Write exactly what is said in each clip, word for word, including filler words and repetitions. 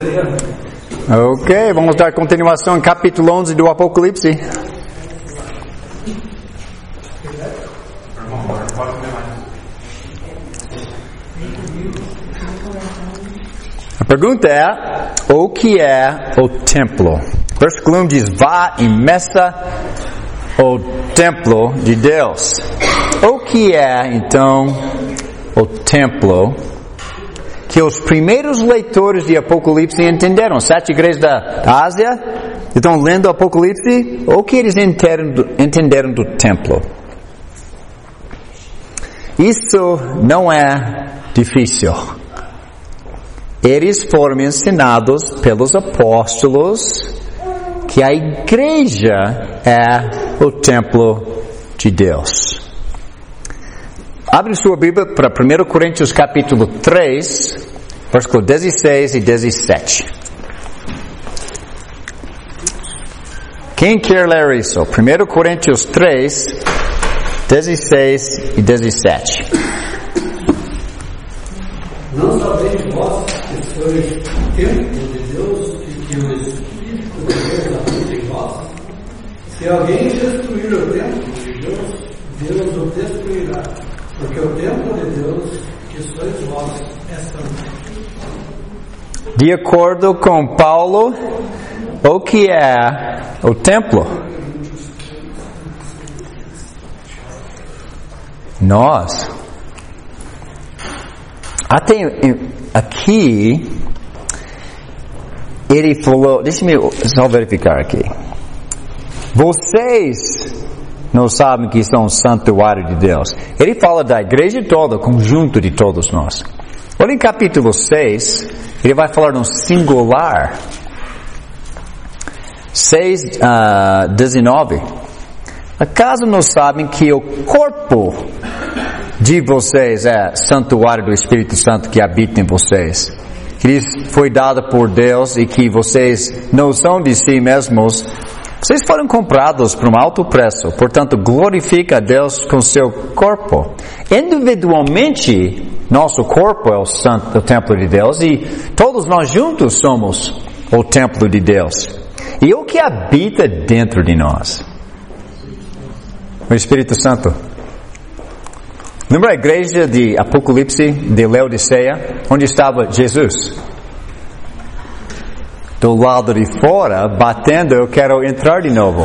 Ok, vamos dar continuação em capítulo onze do Apocalipse. A pergunta é, o que é o templo? Versículo um diz, vá e meça o templo de Deus. O que é, então, o templo que os primeiros leitores de Apocalipse entenderam? Sete igrejas da Ásia estão lendo Apocalipse. O que eles entenderam do, entenderam do templo? Isso não é difícil. Eles foram ensinados pelos apóstolos que a igreja é o templo de Deus. Abre sua Bíblia para primeiro Coríntios capítulo três, versículo dezesseis e dezessete. Quem quer ler isso? primeiro Coríntios três, dezesseis e dezessete. Não sabeis vós que sois templo de Deus e que o Espírito de Deus habita em vós? Se alguém destruir o templo de Deus, Deus o destruirá. Porque o templo de Deus, que sois vós, é santo. De acordo com Paulo, o que é o templo? Nós. Até aqui, ele falou, deixa-me só verificar aqui. Vocês não sabem que são o santuário de Deus. Ele fala da igreja toda, conjunto de todos nós. Olha em capítulo seis, ele vai falar no singular. seis, uh, dezenove. Acaso não sabem que o corpo de vocês é santuário do Espírito Santo que habita em vocês? Que lhes foi dado por Deus e que vocês não são de si mesmos. Vocês foram comprados por um alto preço, portanto, glorifica a Deus com seu corpo. Individualmente, nosso corpo é o, santo, o templo de Deus e todos nós juntos somos o templo de Deus. E o que habita dentro de nós? O Espírito Santo. Lembra a igreja de Apocalipse, de Laodiceia, onde estava Jesus? Do lado de fora, batendo, eu quero entrar de novo.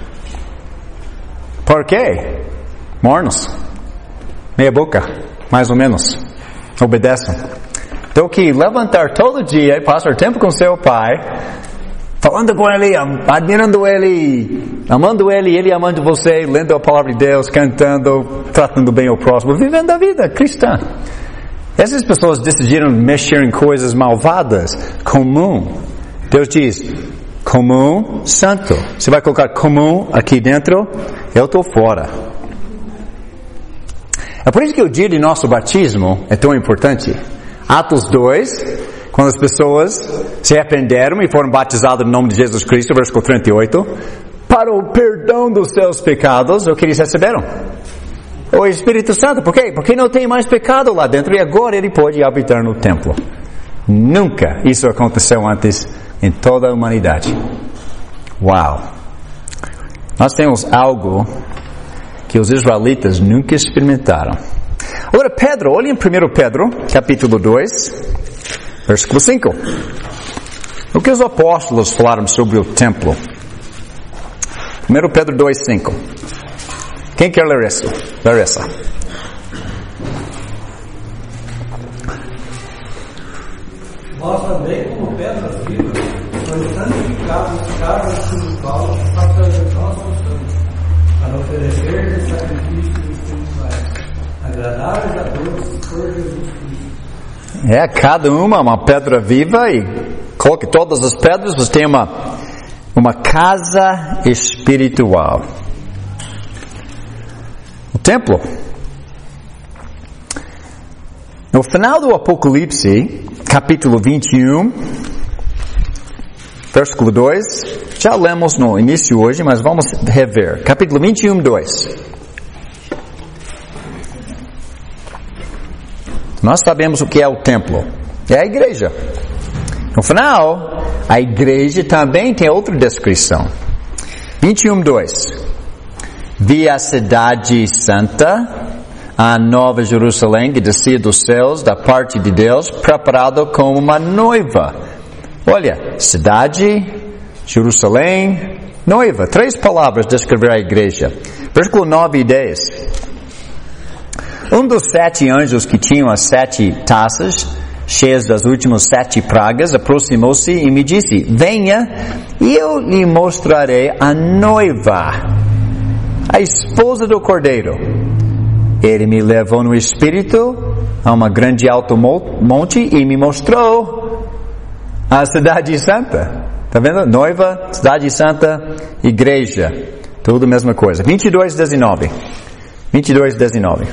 Por quê? Mornos. Meia boca, mais ou menos. Obedeçam. Então que levantar todo dia e passar tempo com seu pai, falando com ele, admirando ele, amando ele, ele amando você, lendo a palavra de Deus, cantando, tratando bem o próximo, vivendo a vida cristã. Essas pessoas decidiram mexer em coisas malvadas, comum. Deus diz, comum, santo. Você vai colocar comum aqui dentro, eu estou fora. É por isso que o dia de nosso batismo é tão importante. Atos dois, quando as pessoas se arrependeram e foram batizadas no nome de Jesus Cristo, versículo trinta e oito, para o perdão dos seus pecados, o que eles receberam? O Espírito Santo. Por quê? Porque não tem mais pecado lá dentro e agora ele pode habitar no templo. Nunca isso aconteceu antes em toda a humanidade. Uau! Nós temos algo que os israelitas nunca experimentaram. Agora Pedro, olhem em primeiro Pedro, capítulo dois, versículo cinco. O que os apóstolos falaram sobre o templo? primeiro Pedro dois, cinco. Quem quer ler isso? Ler essa. Vós também, como pedras vivas, sois santificados cada espiritual através da nossa oração, para oferecer sacrifícios espirituais, agradáveis a Deus por Jesus Cristo. É, cada uma uma pedra viva e coloque todas as pedras, você tem uma, uma casa espiritual. O templo. No final do Apocalipse, capítulo vinte e um, versículo dois, já lemos no início hoje, mas vamos rever. Capítulo vinte e um, dois. Nós sabemos o que é o templo. É a igreja. No final, a igreja também tem outra descrição. vinte e um, dois. Vi a cidade santa, a nova Jerusalém, que descia dos céus, da parte de Deus, preparada como uma noiva. Olha, cidade, Jerusalém, noiva. Três palavras descrever a igreja. Versículo nove e dez. Um dos sete anjos que tinham as sete taças, cheias das últimas sete pragas, aproximou-se e me disse: venha, e eu lhe mostrarei a noiva, a esposa do Cordeiro. Ele me levou no espírito a uma grande alto monte e me mostrou a cidade santa. Está vendo? Noiva, cidade santa, igreja. Tudo a mesma coisa. vinte e dois, dezenove. vinte e dois, dezenove.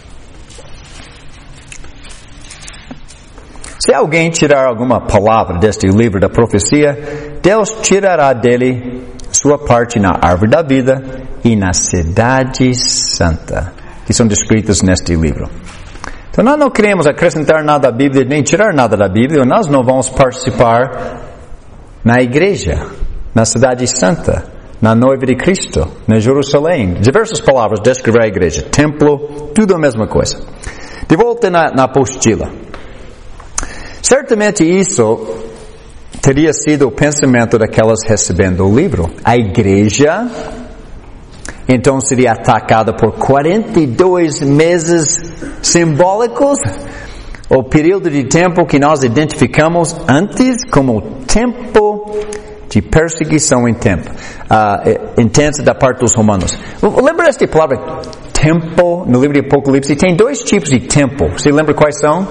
Se alguém tirar alguma palavra deste livro da profecia, Deus tirará dele sua parte na árvore da vida e na cidade santa, que são descritas neste livro. Então nós não queremos acrescentar nada à Bíblia, nem tirar nada da Bíblia. Nós não vamos participar na igreja, na cidade santa, na noiva de Cristo, na Jerusalém. Diversas palavras descrever a igreja, templo, tudo a mesma coisa. De volta na, na apostila. Certamente isso teria sido o pensamento daquelas recebendo o livro. A igreja então seria atacada por quarenta e dois meses simbólicos, o período de tempo que nós identificamos antes como o tempo de perseguição em tempo, uh, intensa da parte dos romanos. Lembra desta palavra tempo no livro de Apocalipse? Tem dois tipos de tempo. Você lembra quais são?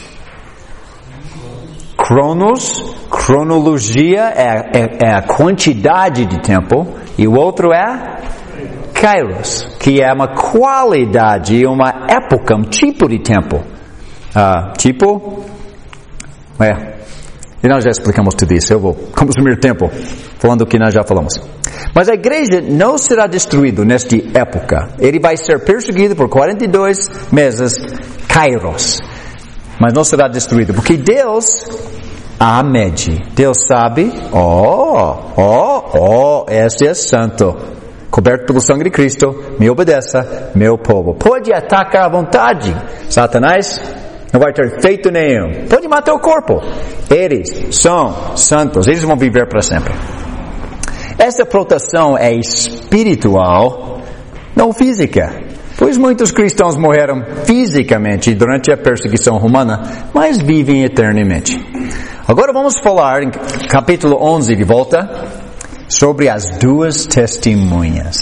Cronos, cronologia é, é, é a quantidade de tempo, e o outro é Kairos, que é uma qualidade, uma época, um tipo de tempo. Uh, tipo, é, e nós já explicamos tudo isso, eu vou consumir tempo falando o que nós já falamos. Mas a igreja não será destruída nesta época. Ele vai ser perseguido por quarenta e dois meses, Kairos. Mas não será destruído, porque Deus a mede. Deus sabe, ó, ó, ó, esse é santo, coberto pelo sangue de Cristo, me obedeça, meu povo. Pode atacar à vontade, Satanás não vai ter feito nenhum. Pode matar o corpo. Eles são santos, eles vão viver para sempre. Essa proteção é espiritual, não física. Pois muitos cristãos morreram fisicamente durante a perseguição romana, mas vivem eternamente. Agora vamos falar em capítulo onze de volta sobre as duas testemunhas.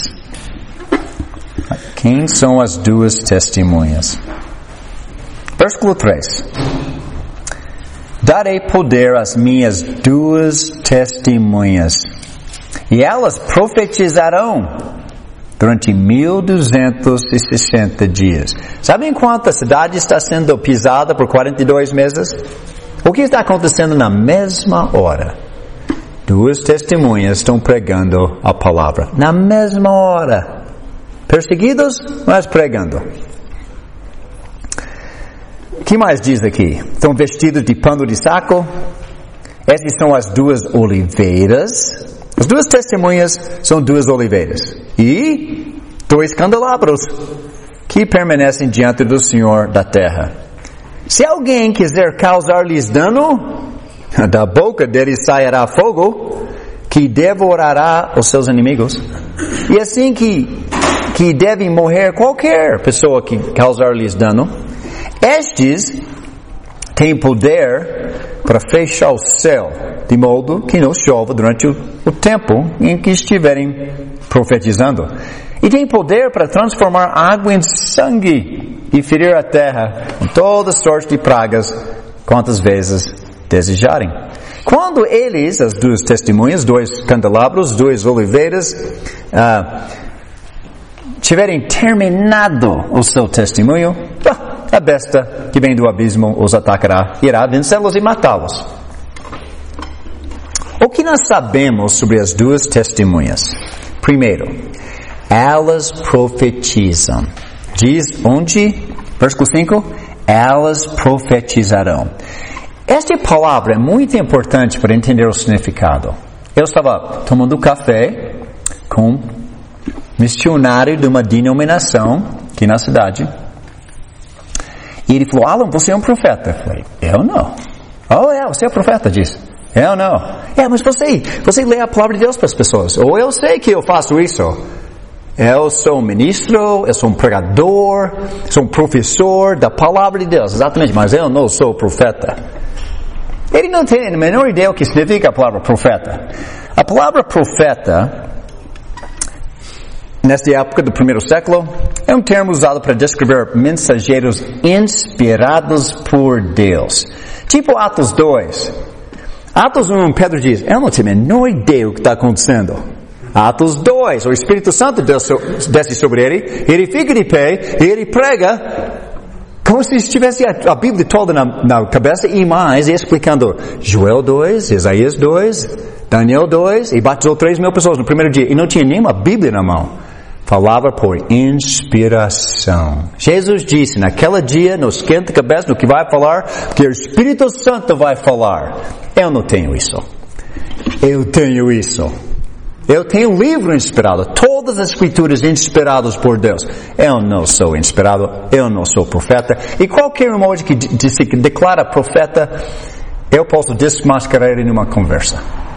Quem são as duas testemunhas? Versículo três. Darei poder às minhas duas testemunhas, e elas profetizarão durante mil duzentos e sessenta dias. Sabem quanto a cidade está sendo pisada por quarenta e dois meses? O que está acontecendo na mesma hora? Duas testemunhas estão pregando a palavra. Na mesma hora. Perseguidos, mas pregando. O que mais diz aqui? Estão vestidos de pano de saco. Essas são as duas oliveiras. As duas testemunhas são duas oliveiras. E dois candelabros que permanecem diante do Senhor da terra. Se alguém quiser causar-lhes dano, da boca deles sairá fogo que devorará os seus inimigos. E assim que, que devem morrer qualquer pessoa que causar-lhes dano. Estes têm poder para fechar o céu, de modo que não chova durante o, o tempo em que estiverem profetizando. E tem poder para transformar água em sangue e ferir a terra com toda sorte de pragas, quantas vezes desejarem. Quando eles, as duas testemunhas, dois candelabros, duas oliveiras, uh, tiverem terminado o seu testemunho, a besta que vem do abismo os atacará, irá vencê-los e matá-los. O que nós sabemos sobre as duas testemunhas? Primeiro, elas profetizam. Diz onde? Versículo cinco. Elas profetizarão. Esta palavra é muito importante para entender o significado. Eu estava tomando café com um missionário de uma denominação aqui na cidade. E ele falou, Alan, você é um profeta. Eu falei, eu não. Oh, é, você é profeta, disse. Eu não. É, mas você, você lê a palavra de Deus para as pessoas. Ou eu sei que eu faço isso. Eu sou um ministro, eu sou um pregador, sou um professor da palavra de Deus, exatamente, mas eu não sou profeta. Ele não tem a menor ideia o que significa a palavra profeta. A palavra profeta, nesta época do primeiro século, é um termo usado para descrever mensageiros inspirados por Deus. Tipo Atos dois. Atos um, Pedro diz, eu não tenho a menor ideia o que está acontecendo. Atos dois, o Espírito Santo desce sobre ele, ele fica de pé, e ele prega, como se estivesse a Bíblia toda na, na cabeça, e mais, explicando Joel dois, Isaías dois, Daniel dois, e batizou três mil pessoas no primeiro dia, e não tinha nenhuma Bíblia na mão. Falava por inspiração. Jesus disse, naquele dia, no esquenta-cabeça, no que vai falar, que o Espírito Santo vai falar. Eu não tenho isso. Eu tenho isso. Eu tenho um livro inspirado, todas as escrituras inspiradas por Deus. Eu não sou inspirado, eu não sou profeta. E qualquer emoji que de, de, que declara profeta, eu posso desmascarar ele numa conversa.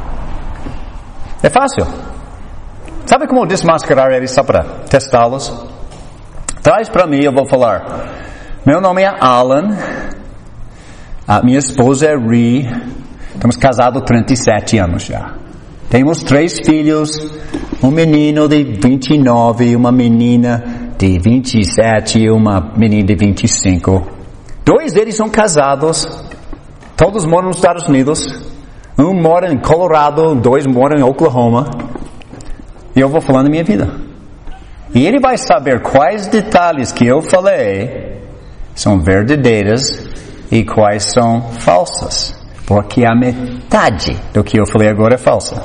É fácil. Sabe como desmascarar ele só para testá-los? Traz para mim, eu vou falar. Meu nome é Alan, a minha esposa é Ree, estamos casados há trinta e sete anos já. Temos três filhos, um menino de vinte e nove, uma menina de vinte e sete e uma menina de vinte e cinco. Dois deles são casados, todos moram nos Estados Unidos. Um mora em Colorado, dois moram em Oklahoma. E eu vou falando da minha vida. E ele vai saber quais detalhes que eu falei são verdadeiras e quais são falsas. Porque a metade do que eu falei agora é falsa.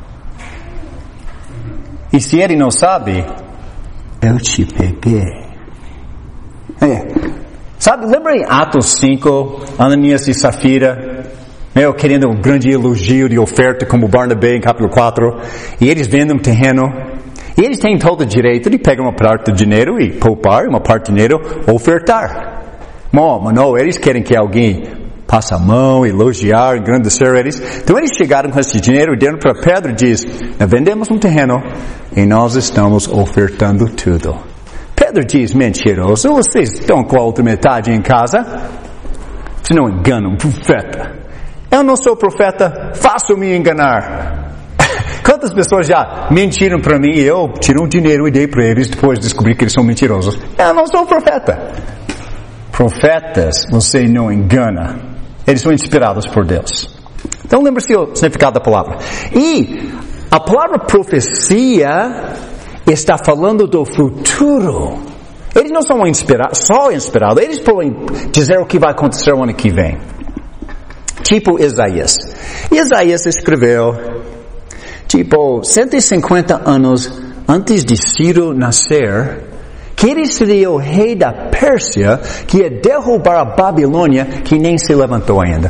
E se ele não sabe, eu te peguei. É. Sabe, lembra em Atos cinco, Ananias e Safira, meu, querendo um grande elogio de oferta como Barnabé em capítulo quatro, e eles vendem um terreno, e eles têm todo o direito de pegar uma parte do dinheiro e poupar, uma parte do dinheiro, ofertar. Bom, mas não, eles querem que alguém passe a mão, elogiar, engrandecer eles. Então eles chegaram com esse dinheiro e deram para Pedro e diz, vendemos um terreno e nós estamos ofertando tudo. Pedro diz, mentiroso, vocês estão com a outra metade em casa? Você não engana um profeta. Eu não sou profeta, faço-me enganar. Quantas pessoas já mentiram para mim e eu tirei um dinheiro e dei para eles depois de descobrir que eles são mentirosos? Eu não sou profeta. Profetas, você não engana. Eles são inspirados por Deus. Então lembre-se o significado da palavra. E a palavra profecia está falando do futuro. Eles não são inspirados, só inspirados. Eles podem dizer o que vai acontecer o ano que vem. Tipo Isaías. Isaías escreveu, tipo, cento e cinquenta anos antes de Ciro nascer, que ele seria o rei da Pérsia, que ia derrubar a Babilônia, que nem se levantou ainda.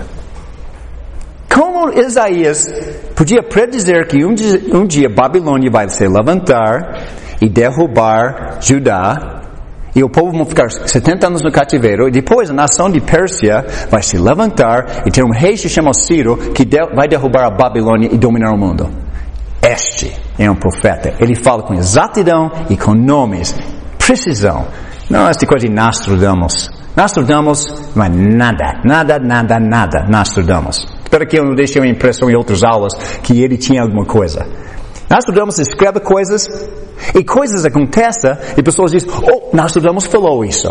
Como Isaías podia predizer que um dia, um dia Babilônia vai se levantar e derrubar Judá, e o povo vai ficar setenta anos no cativeiro, e depois a nação de Pérsia vai se levantar e ter um rei que se chama Ciro, que de, vai derrubar a Babilônia e dominar o mundo. Este é um profeta. Ele fala com exatidão e com nomes, precisão. Não essa coisa de Nostradamus. Nostradamus não é nada, nada, nada, nada Nostradamus. Espero que eu não deixe uma impressão em outras aulas que ele tinha alguma coisa. Nostradamus escreve coisas e coisas acontecem e pessoas dizem, oh, Nostradamus falou isso.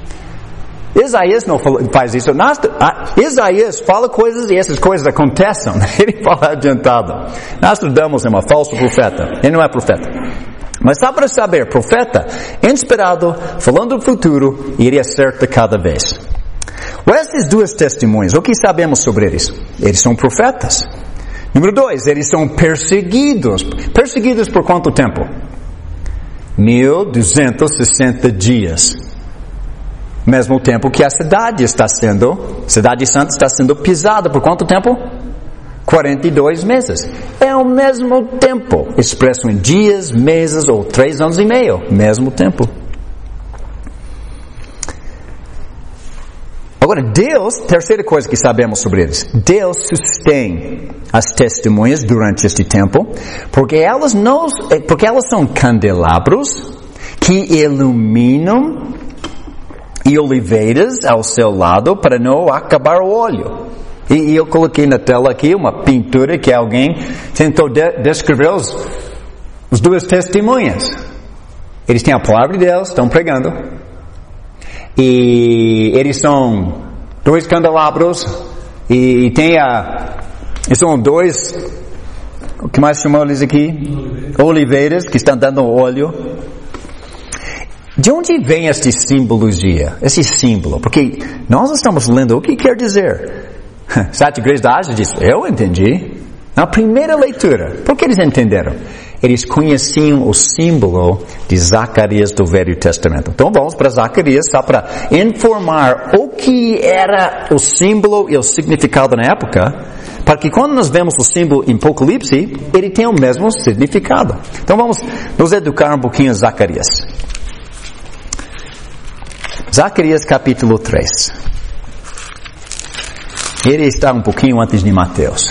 Isaías não faz isso. Isaías fala coisas e essas coisas acontecem. Ele fala adiantado. Nostradamus é uma falsa profeta. Ele não é profeta. Mas só para saber, profeta, inspirado, falando do futuro, e ele acerta cada vez. Esses dois testemunhos, o que sabemos sobre eles? Eles são profetas. Número dois, eles são perseguidos. Perseguidos por quanto tempo? mil duzentos e sessenta dias. Mesmo tempo que a cidade está sendo, a cidade santa está sendo pisada por quanto tempo? quarenta e dois meses. É o mesmo tempo, expresso em dias, meses ou três anos e meio. Mesmo tempo. Agora, Deus, terceira coisa que sabemos sobre eles, Deus sustém as testemunhas durante este tempo, porque elas, não, porque elas são candelabros que iluminam e oliveiras ao seu lado para não acabar o óleo. E, e eu coloquei na tela aqui uma pintura que alguém tentou de, descrever os, os duas testemunhas. Eles têm a palavra de Deus, estão pregando. E eles são dois candelabros. E, e tem a... Eles são dois... O que mais chamam eles aqui? Oliveiras, que estão dando óleo. De onde vem esta simbologia? Esse símbolo? Porque nós estamos lendo o que quer dizer. Sete igrejas da Ásia diz, eu entendi. Na primeira leitura, por que eles entenderam? Eles conheciam o símbolo de Zacarias do Velho Testamento. Então vamos para Zacarias só para informar o que era o símbolo e o significado na época, para que quando nós vemos o símbolo em Apocalipse, ele tem o mesmo significado. Então vamos nos educar um pouquinho em Zacarias. Zacarias capítulo três. Ele está um pouquinho antes de Mateus.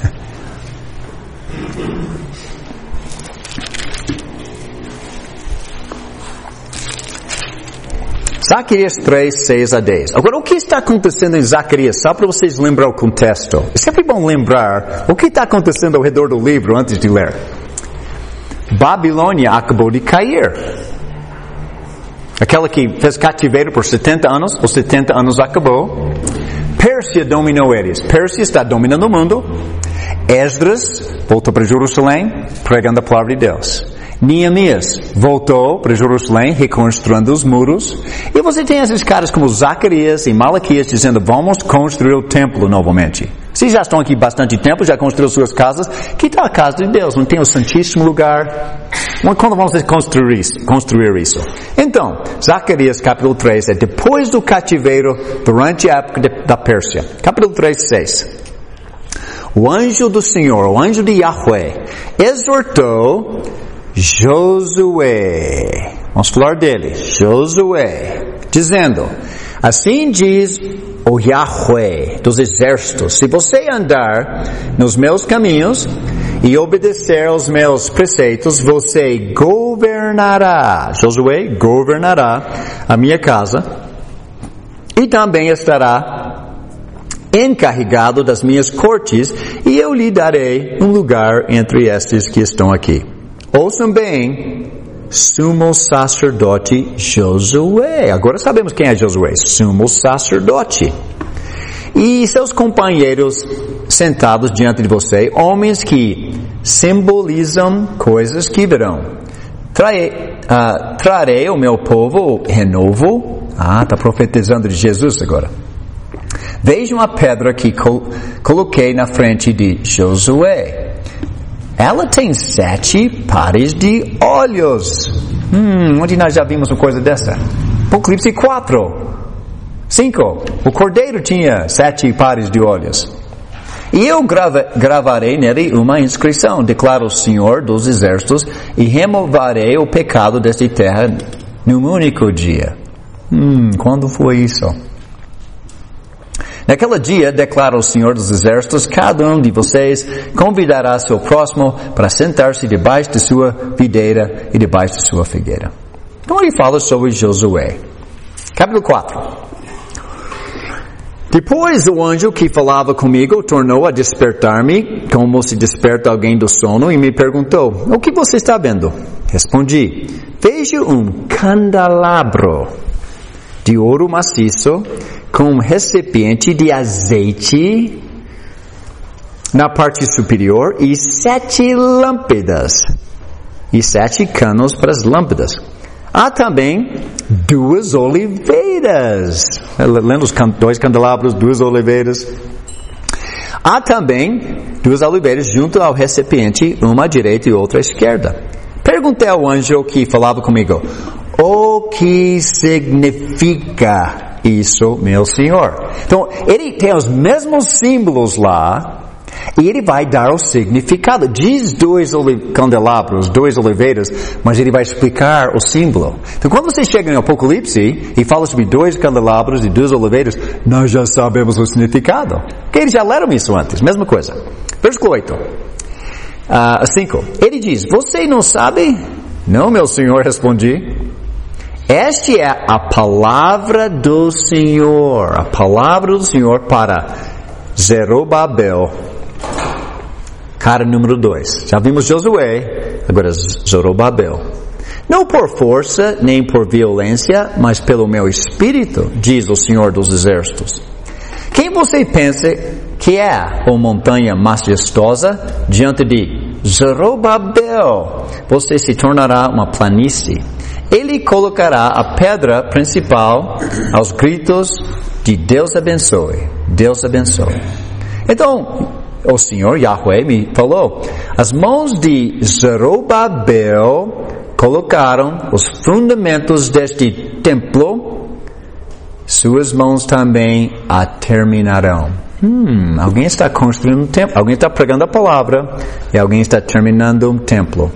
Zacarias três, seis a dez. Agora, o que está acontecendo em Zacarias? Só para vocês lembrar o contexto. É sempre bom lembrar o que está acontecendo ao redor do livro antes de ler. Babilônia acabou de cair. Aquela que fez cativeiro por setenta anos, os setenta anos acabou. Pérsia dominou eles. Pérsia está dominando o mundo. Esdras voltou para Jerusalém, pregando a palavra de Deus. Neemias voltou para Jerusalém, reconstruindo os muros. E você tem esses caras como Zacarias e Malaquias dizendo, vamos construir o templo novamente. Vocês já estão aqui bastante tempo, já construíram suas casas. Que tal a casa de Deus? Não tem o santíssimo lugar? Quando vamos construir isso? Construir isso? Então, Zacarias capítulo três é depois do cativeiro, durante a época de, da Pérsia. Capítulo três, seis. O anjo do Senhor, o anjo de Yahweh, exortou Josué. Vamos falar dele. Josué. Dizendo, assim diz o Yahweh dos exércitos, se você andar nos meus caminhos e obedecer aos meus preceitos, você governará, Josué governará a minha casa e também estará encarregado das minhas cortes e eu lhe darei um lugar entre estes que estão aqui. Ouçam bem, sumo sacerdote Josué. Agora sabemos quem é Josué, sumo sacerdote. E seus companheiros sentados diante de você, homens que simbolizam coisas que virão. Trarei, uh, trarei ao meu povo renovo. Ah, está profetizando de Jesus agora. Vejam a pedra que col- coloquei na frente de Josué. Ela tem sete pares de olhos. Hum, onde nós já vimos uma coisa dessa? Apocalipse quatro. cinco. O cordeiro tinha sete pares de olhos. E eu grava, gravarei nele uma inscrição, declara o Senhor dos Exércitos, e removerei o pecado desta terra num único dia. Hum, quando foi isso? Naquele dia, declara o Senhor dos Exércitos, cada um de vocês convidará seu próximo para sentar-se debaixo de sua videira e debaixo de sua figueira. Então ele fala sobre Josué. Capítulo quatro. Depois o anjo que falava comigo tornou a despertar-me, como se desperta alguém do sono, e me perguntou, o que você está vendo? Respondi, vejo um candelabro de ouro maciço, com um recipiente de azeite na parte superior e sete lâmpadas e sete canos para as lâmpadas. Há também duas oliveiras. Lendo os dois candelabros, duas oliveiras. Há também duas oliveiras junto ao recipiente, uma à direita e outra à esquerda. Perguntei ao anjo que falava comigo, o o que significa isso, meu Senhor? Então, ele tem os mesmos símbolos lá, e ele vai dar o significado. Diz dois candelabros, dois oliveiras, mas ele vai explicar o símbolo. Então, quando você chega em Apocalipse e fala sobre dois candelabros e duas oliveiras, nós já sabemos o significado. Porque eles já leram isso antes, mesma coisa. Versículo oito. Uh, cinco. Ele diz, você não sabe? Não, meu Senhor, respondi. Esta é a palavra do Senhor. A palavra do Senhor para Zerobabel. Cara número dois. Já vimos Josué, agora Zorobabel. Não por força, nem por violência, mas pelo meu espírito, diz o Senhor dos Exércitos. Quem você pensa que é, ó montanha majestosa, diante de Zorobabel? Você se tornará uma planície. Ele colocará a pedra principal aos gritos de Deus abençoe, Deus abençoe. Então, o Senhor Yahweh me falou, as mãos de Zorobabel colocaram os fundamentos deste templo, suas mãos também a terminarão. Hum, alguém está construindo um templo, alguém está pregando a palavra e alguém está terminando um templo.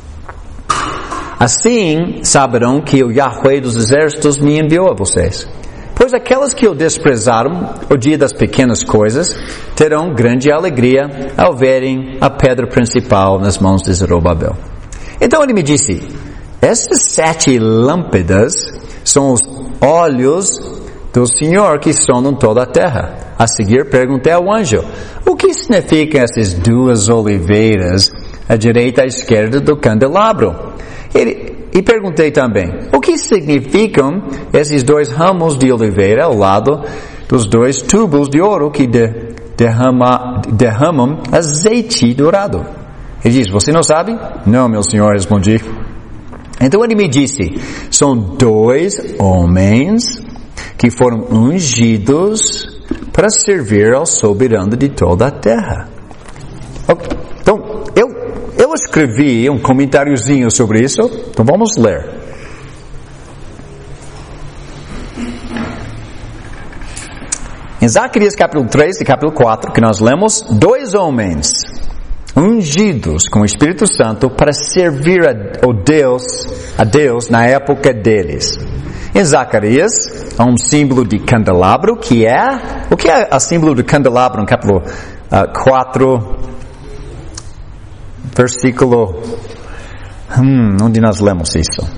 Assim saberão que o Yahweh dos Exércitos me enviou a vocês. Pois aquelas que o desprezaram, o dia das pequenas coisas, terão grande alegria ao verem a pedra principal nas mãos de Zorobabel. Então ele me disse, estas sete lâmpadas são os olhos do Senhor que sonam toda a terra. A seguir perguntei ao anjo, o que significam essas duas oliveiras à direita e à esquerda do candelabro? Ele, e perguntei também, o que significam esses dois ramos de oliveira ao lado dos dois tubos de ouro que de, derrama, derramam azeite dourado? Ele diz, você não sabe? Não, meu senhor, respondi. Então ele me disse, são dois homens que foram ungidos para servir ao soberano de toda a terra. Então, eu, eu escrevi um comentáriozinho sobre isso, então vamos ler. Em Zacarias capítulo três e capítulo quatro, que nós lemos, dois homens ungidos com o Espírito Santo para servir a, a, Deus, a Deus na época deles. Em Zacarias, há um símbolo de candelabro, que é... O que é o símbolo de candelabro no capítulo uh, quatro, versículo... Hum, onde nós lemos isso?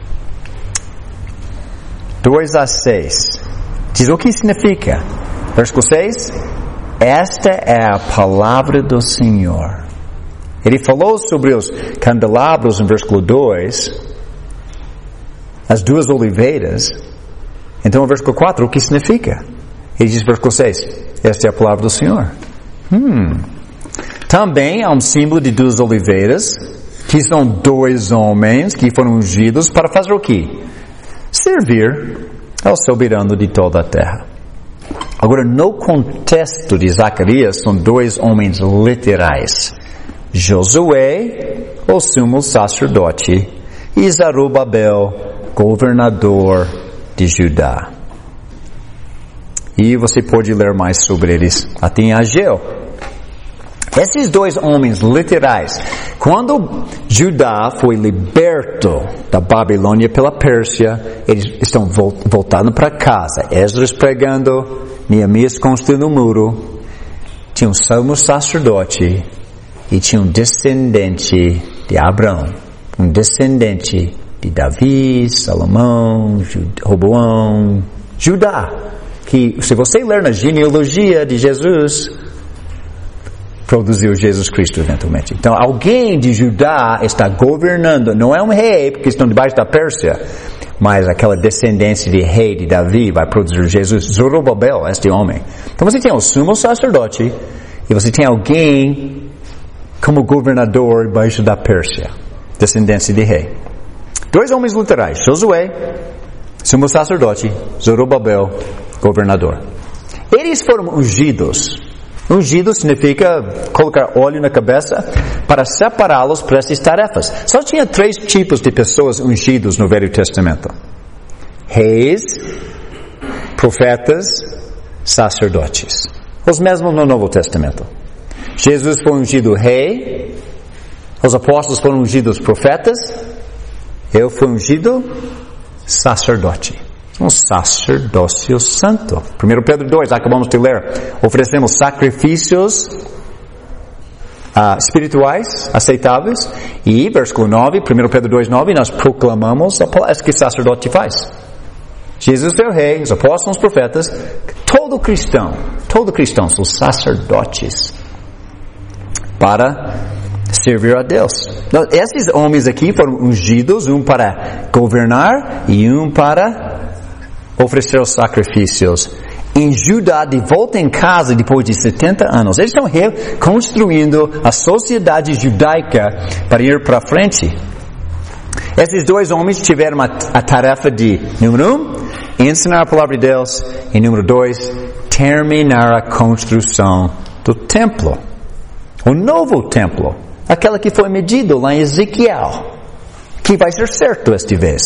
dois a seis. Diz o que significa. Versículo seis. Esta é a palavra do Senhor. Ele falou sobre os candelabros em versículo dois, as duas oliveiras. Então, no versículo quatro, o que significa? Ele diz no versículo seis, esta é a palavra do Senhor. Hum. Também há um símbolo de duas oliveiras, que são dois homens que foram ungidos para fazer o quê? Servir ao soberano de toda a terra. Agora, no contexto de Zacarias, são dois homens literais. Josué, o sumo sacerdote, e Zorobabel, governador de Judá. E você pode ler mais sobre eles até em Ageu. Esses dois homens literais, quando Judá foi liberto da Babilônia pela Pérsia, eles estão voltando para casa. Esdras pregando, Neemias construindo o muro, tinha um sumo sacerdote e tinha um descendente de Abraão, um descendente de Davi, Salomão, Roboão, Judá, que se você ler na genealogia de Jesus, produziu Jesus Cristo eventualmente. Então alguém de Judá está governando, não é um rei, porque estão debaixo da Pérsia, mas aquela descendência de rei de Davi vai produzir Jesus. Zorobabel, este homem. Então você tem o sumo sacerdote e você tem alguém como governador debaixo da Pérsia, descendência de rei. Dois homens literais, Josué, sumo sacerdote, Zorobabel, governador. Eles foram ungidos. Ungido significa colocar óleo na cabeça para separá-los para essas tarefas. Só tinha três tipos de pessoas ungidos no Velho Testamento. reis, profetas, sacerdotes. Os mesmos no Novo Testamento. Jesus foi ungido rei, os apóstolos foram ungidos profetas, eu fui ungido sacerdote. Um sacerdócio santo. primeiro Pedro dois, acabamos de ler. Oferecemos sacrifícios uh, espirituais aceitáveis. E, versículo nove, primeiro Pedro dois, nove, nós proclamamos a palavra que sacerdote faz. Jesus é o rei, os apóstolos, os profetas, todo cristão, todo cristão são sacerdotes para servir a Deus. Então, esses homens aqui foram ungidos, um para governar e um para oferecer os sacrifícios. Em Judá, de volta em casa depois de setenta anos, eles estão reconstruindo a sociedade judaica para ir para frente. Esses dois homens tiveram a, a tarefa de, número um, ensinar a palavra de Deus, e número dois, terminar a construção do templo. O novo templo, aquela que foi medido lá em Ezequiel, que vai ser certo esta vez.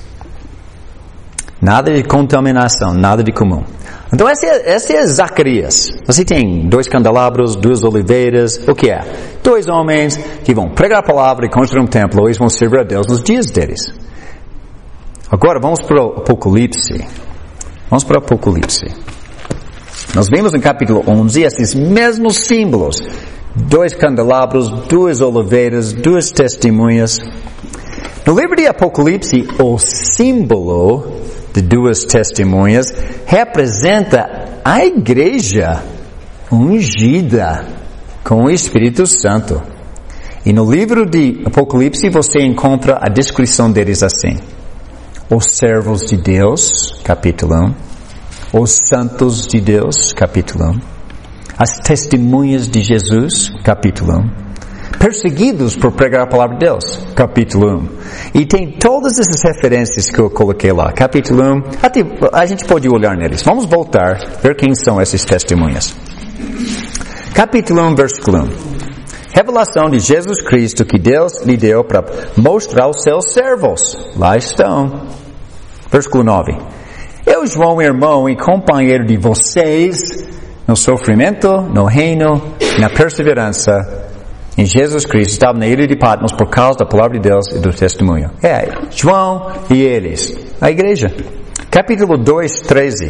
Nada de contaminação, nada de comum. Então esse é, esse é Zacarias. Você tem dois candelabros, duas oliveiras, o que é? Dois homens que vão pregar a palavra e construir um templo, eles vão servir a Deus nos dias deles. Agora vamos para o Apocalipse. Vamos para o Apocalipse. Nós vemos no capítulo onze esses mesmos símbolos. Dois candelabros, duas oliveiras, duas testemunhas. No livro de Apocalipse, o símbolo de duas testemunhas representa a igreja ungida com o Espírito Santo. E no livro de Apocalipse você encontra a descrição deles assim: os servos de Deus, capítulo um, os santos de Deus, capítulo um, as testemunhas de Jesus, capítulo um, perseguidos por pregar a palavra de Deus, capítulo um. E tem todas essas referências que eu coloquei lá, capítulo um. Até, a gente pode olhar neles. Vamos voltar, ver quem são essas testemunhas. Capítulo um, versículo um. Revelação de Jesus Cristo que Deus lhe deu para mostrar aos seus servos. Lá estão. Versículo nove. Eu, João, irmão e companheiro de vocês, no sofrimento, no reino, na perseverança, em Jesus Cristo, estava na ilha de Patmos por causa da palavra de Deus e do testemunho. É, João e eles, a igreja. Capítulo dois, treze.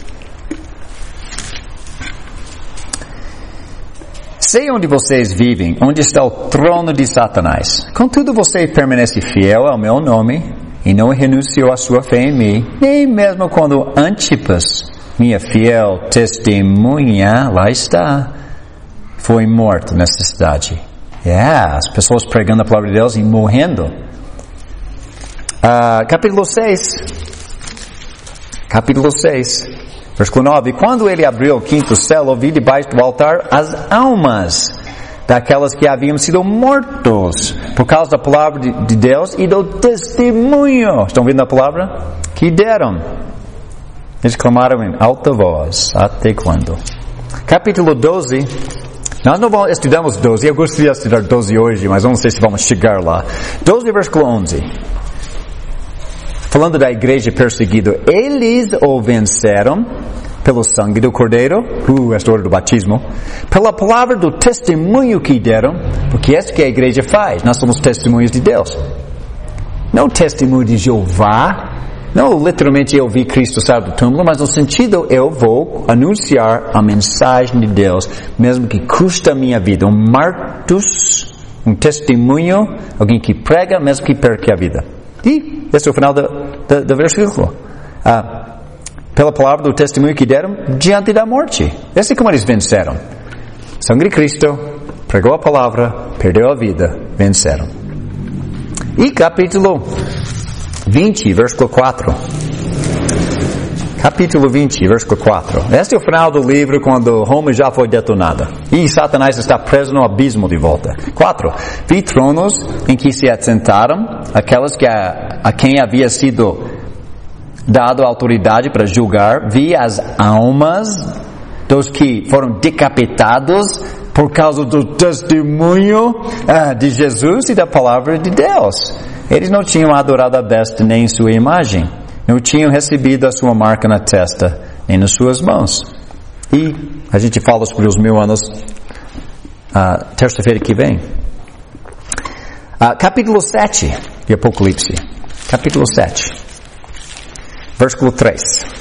Sei onde vocês vivem, onde está o trono de Satanás. Contudo, você permanece fiel ao meu nome e não renunciou à sua fé em mim, nem mesmo quando Antipas, minha fiel testemunha, lá está, foi morto nessa cidade. Yeah, as pessoas pregando a palavra de Deus e morrendo. Uh, capítulo seis. Capítulo seis. Versículo nove. Quando ele abriu o quinto céu, ouvi debaixo do altar as almas daquelas que haviam sido mortos por causa da palavra de, de Deus e do testemunho. Estão vendo a palavra? Que deram. Eles clamaram em alta voz. Até quando? Capítulo doze. Nós não vamos, estudamos doze, eu gostaria de estudar doze hoje, mas não sei se vamos chegar lá. doze, versículo onze. Falando da igreja perseguida, eles o venceram pelo sangue do Cordeiro, uh, esta hora do batismo, pela palavra do testemunho que deram, porque é isso que a igreja faz, nós somos testemunhos de Deus. Não testemunho de Jeová, não literalmente eu vi Cristo sair do túmulo, mas no sentido eu vou anunciar a mensagem de Deus, mesmo que custa a minha vida. Um martus, um testemunho, alguém que prega, mesmo que perca a vida. E esse é o final do, do, do versículo. Ah, pela palavra do testemunho que deram diante da morte. Esse é como eles venceram. Sangue de Cristo, pregou a palavra, perdeu a vida, venceram. E capítulo vinte, versículo quatro. Capítulo vinte, versículo quatro. Este é o final do livro quando Roma já foi detonada. E Satanás está preso no abismo de volta. quatro. Vi tronos em que se assentaram aquelas que a, a quem havia sido dado a autoridade para julgar. Vi as almas dos que foram decapitados por causa do testemunho uh, de Jesus e da palavra de Deus. Eles não tinham adorado a besta nem sua imagem. não tinham recebido a sua marca na testa, nem nas suas mãos. E a gente fala sobre os mil anos uh, terça-feira que vem. Uh, capítulo sete de Apocalipse. Capítulo sete. Versículo três.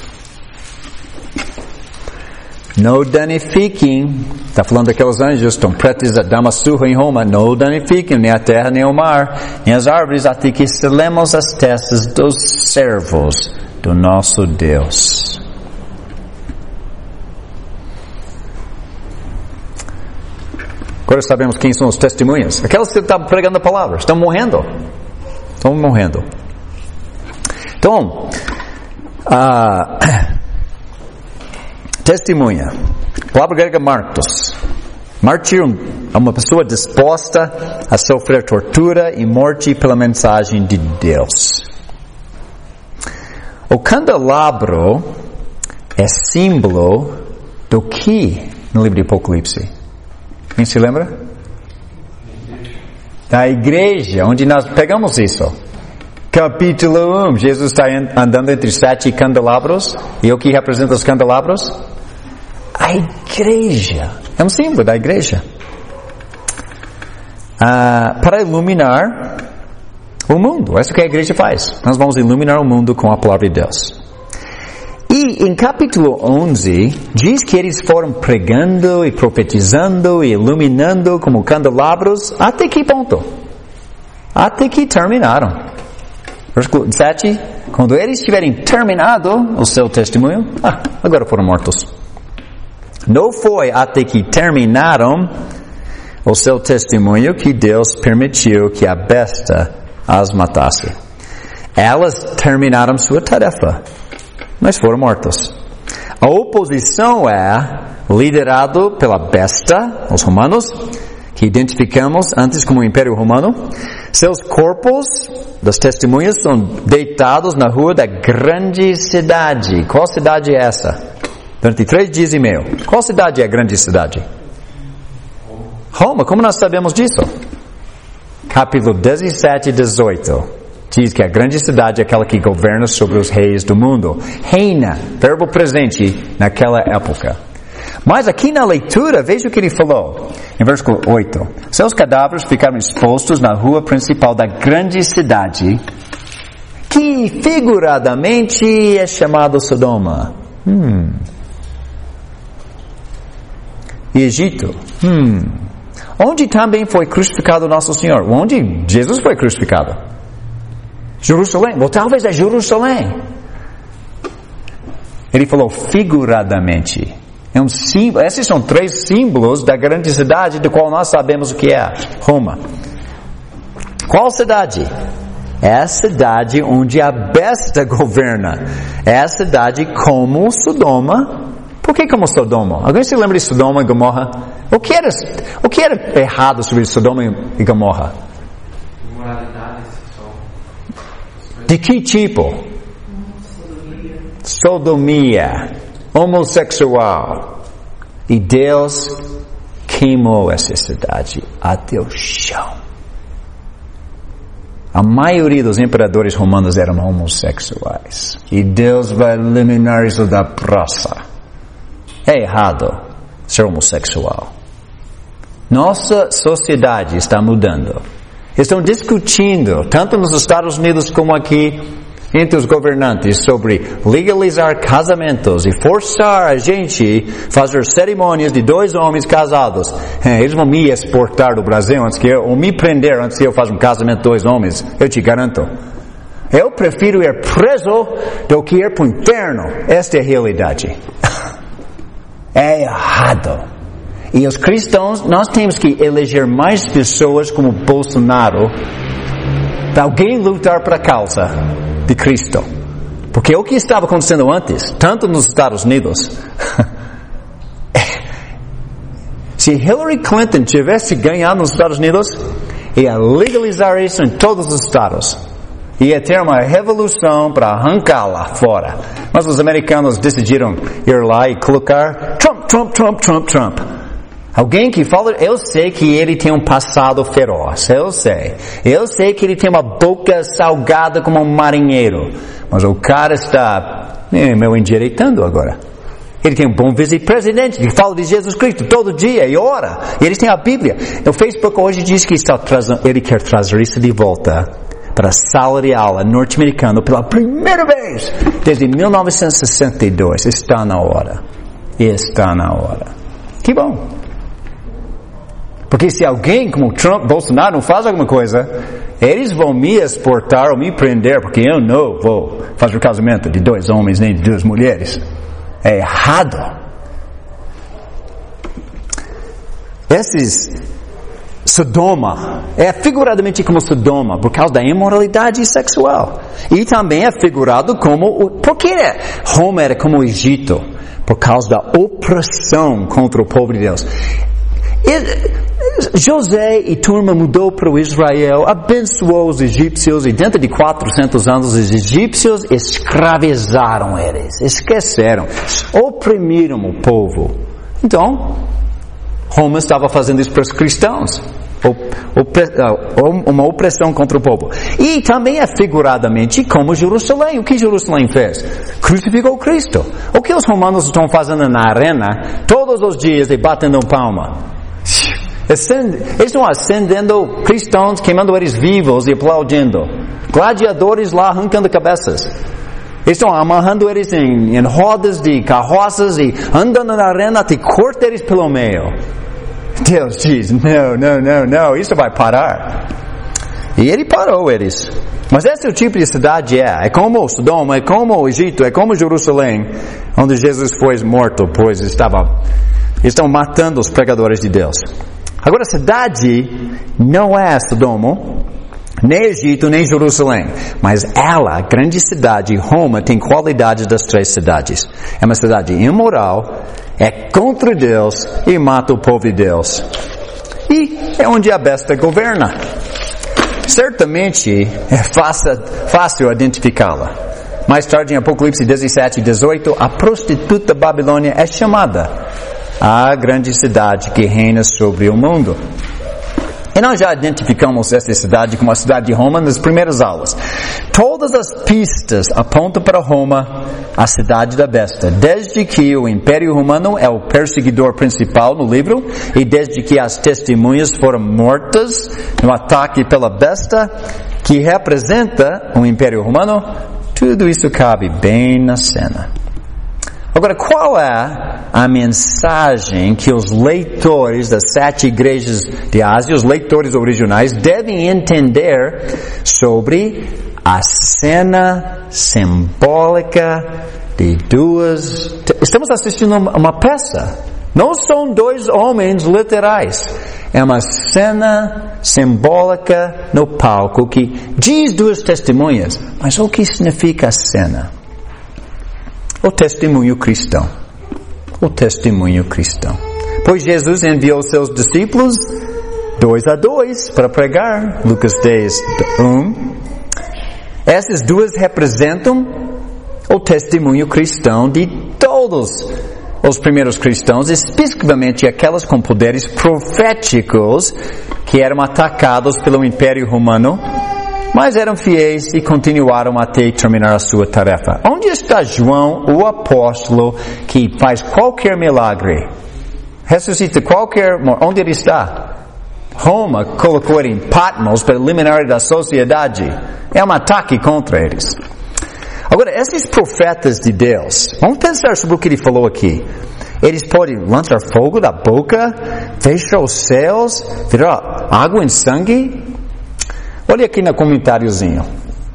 Não danifiquem, está falando daqueles anjos, estão prestes a dar uma surra em Roma, não danifiquem nem a terra, nem o mar, nem as árvores, até que selemos as testas dos servos do nosso Deus. Agora sabemos quem são os testemunhas. Aquelas que estavam pregando a palavra, estão morrendo. Estão morrendo. Então, a testemunha, a palavra grega martos. Mártir é uma pessoa disposta a sofrer tortura e morte pela mensagem de Deus. O candelabro é símbolo do que no livro de Apocalipse? Quem se lembra? Da igreja, onde nós pegamos isso. Capítulo um, Jesus está andando entre sete candelabros. E o que representa os candelabros? A igreja. É um símbolo da igreja. Ah, para iluminar o mundo. É isso que a igreja faz. Nós vamos iluminar o mundo com a palavra de Deus. E em capítulo onze, diz que eles foram pregando e profetizando e iluminando como candelabros. Até que ponto? Até que terminaram. Versículo sete. Quando eles tiverem terminado o seu testemunho, ah, agora foram mortos. Não foi até que terminaram o seu testemunho que Deus permitiu que a besta as matasse. Elas terminaram sua tarefa, mas foram mortos. A oposição é liderado pela besta, os romanos, que identificamos antes como o Império Romano. Seus corpos das testemunhas são deitados na rua da grande cidade. Qual cidade é essa? Durante três dias e meio. Qual cidade é a grande cidade? Roma. Como nós sabemos disso? Capítulo dezessete e dezoito. Diz que a grande cidade é aquela que governa sobre os reis do mundo. Reina, verbo presente naquela época. Mas aqui na leitura, veja o que ele falou. Em versículo oito. Seus cadáveres ficaram expostos na rua principal da grande cidade, que figuradamente é chamado Sodoma. Hum. E Egito. Hum. Onde também foi crucificado nosso Senhor? Onde Jesus foi crucificado? Jerusalém. Ou talvez é Jerusalém. Ele falou figuradamente. É um símbolo. Esses são três símbolos da grande cidade, do qual nós sabemos o que é. Roma. Qual cidade? É a cidade onde a besta governa. É a cidade como Sodoma. Por que como Sodoma? Alguém se lembra de Sodoma e Gomorra? O que era, o que era errado sobre Sodoma e Gomorra? Imoralidade sexual. De que tipo? Sodomia. Homossexual. E Deus queimou essa cidade até o chão. A maioria dos imperadores romanos eram homossexuais. E Deus vai eliminar isso da praça. É errado ser homossexual. Nossa sociedade está mudando. Estão discutindo, tanto nos Estados Unidos como aqui, entre os governantes, sobre legalizar casamentos e forçar a gente a fazer cerimônias de dois homens casados. Eles vão me exportar do Brasil antes que eu, ou me prender antes que eu faça um casamento de dois homens. Eu te garanto. Eu prefiro ir preso do que ir para o inferno. Esta é a realidade. É errado. E os cristãos, nós temos que eleger mais pessoas como Bolsonaro para alguém lutar para a causa de Cristo. Porque o que estava acontecendo antes, tanto nos Estados Unidos, se Hillary Clinton tivesse ganhado nos Estados Unidos, ia legalizar isso em todos os estados. Ia ter uma revolução para arrancá-la fora. Mas os americanos decidiram ir lá e colocar Trump, Trump, Trump, Trump, Trump. Alguém que fala, eu sei que ele tem um passado feroz, eu sei. Eu sei que ele tem uma boca salgada como um marinheiro. Mas o cara está me endireitando agora. Ele tem um bom vice-presidente que fala de Jesus Cristo todo dia e ora. E eles têm a Bíblia. O Facebook hoje diz que está trazendo, ele quer trazer isso de volta para a sala de aula norte-americana pela primeira vez desde mil novecentos e sessenta e dois. Está na hora. Está na hora. Que bom. Porque se alguém como Trump, Bolsonaro não faz alguma coisa, eles vão me exportar ou me prender, porque eu não vou fazer o casamento de dois homens nem de duas mulheres. É errado. Esses Sodoma é figuradamente como Sodoma por causa da imoralidade sexual. E também é figurado como... Por que Roma era como o Egito? Por causa da opressão contra o povo de Deus. E, José e turma mudou para o Israel, abençoou os egípcios e dentro de quatrocentos anos os egípcios escravizaram eles, esqueceram, oprimiram o povo. Então, Roma estava fazendo isso para os cristãos, uma opressão contra o povo. E também é figuradamente como Jerusalém. O que Jerusalém fez? Crucificou Cristo. O que os romanos estão fazendo na arena todos os dias e batendo palma? Eles estão acendendo cristãos, queimando eles vivos e aplaudindo. Gladiadores lá arrancando cabeças. Eles estão amarrando eles em, em rodas de carroças e andando na arena até cortar eles pelo meio. Deus diz, não, não, não, não, isso vai parar. E ele parou eles. Mas esse é o tipo de cidade é. É como Sodoma, é como o Egito, é como Jerusalém, onde Jesus foi morto, pois estava, estão matando os pregadores de Deus. Agora, a cidade não é Sodoma, nem Egito, nem Jerusalém. Mas ela, a grande cidade, Roma, tem qualidades das três cidades. É uma cidade imoral, é contra Deus e mata o povo de Deus. E é onde a besta governa. Certamente é fácil, fácil identificá-la. Mais tarde, em Apocalipse dezessete e dezoito, a prostituta Babilônia é chamada a grande cidade que reina sobre o mundo. E nós já identificamos essa cidade como a cidade de Roma nas primeiras aulas. Todas as pistas apontam para Roma, a cidade da besta. Desde que o Império Romano é o perseguidor principal no livro, e desde que as testemunhas foram mortas no ataque pela besta, que representa o Império Romano, tudo isso cabe bem na cena. Agora, qual é a mensagem que os leitores das sete igrejas de Ásia, os leitores originais, devem entender sobre a cena simbólica de duas... Estamos assistindo uma peça. Não são dois homens literais. É uma cena simbólica no palco que diz duas testemunhas. Mas o que significa a cena? O testemunho cristão. O testemunho cristão. Pois Jesus enviou seus discípulos dois a dois para pregar. Lucas dez, um. Essas duas representam o testemunho cristão de todos os primeiros cristãos, especificamente aquelas com poderes proféticos que eram atacados pelo Império Romano, mas eram fiéis e continuaram até terminar a sua tarefa. Onde está João, o apóstolo, que faz qualquer milagre? Ressuscita qualquer... Onde ele está? Roma colocou ele em Patmos para eliminar ele da sociedade. É um ataque contra eles. Agora, esses profetas de Deus, vamos pensar sobre o que ele falou aqui. Eles podem lançar fogo da boca, fechar os céus, virar água em sangue. Olha aqui no comentáriozinho.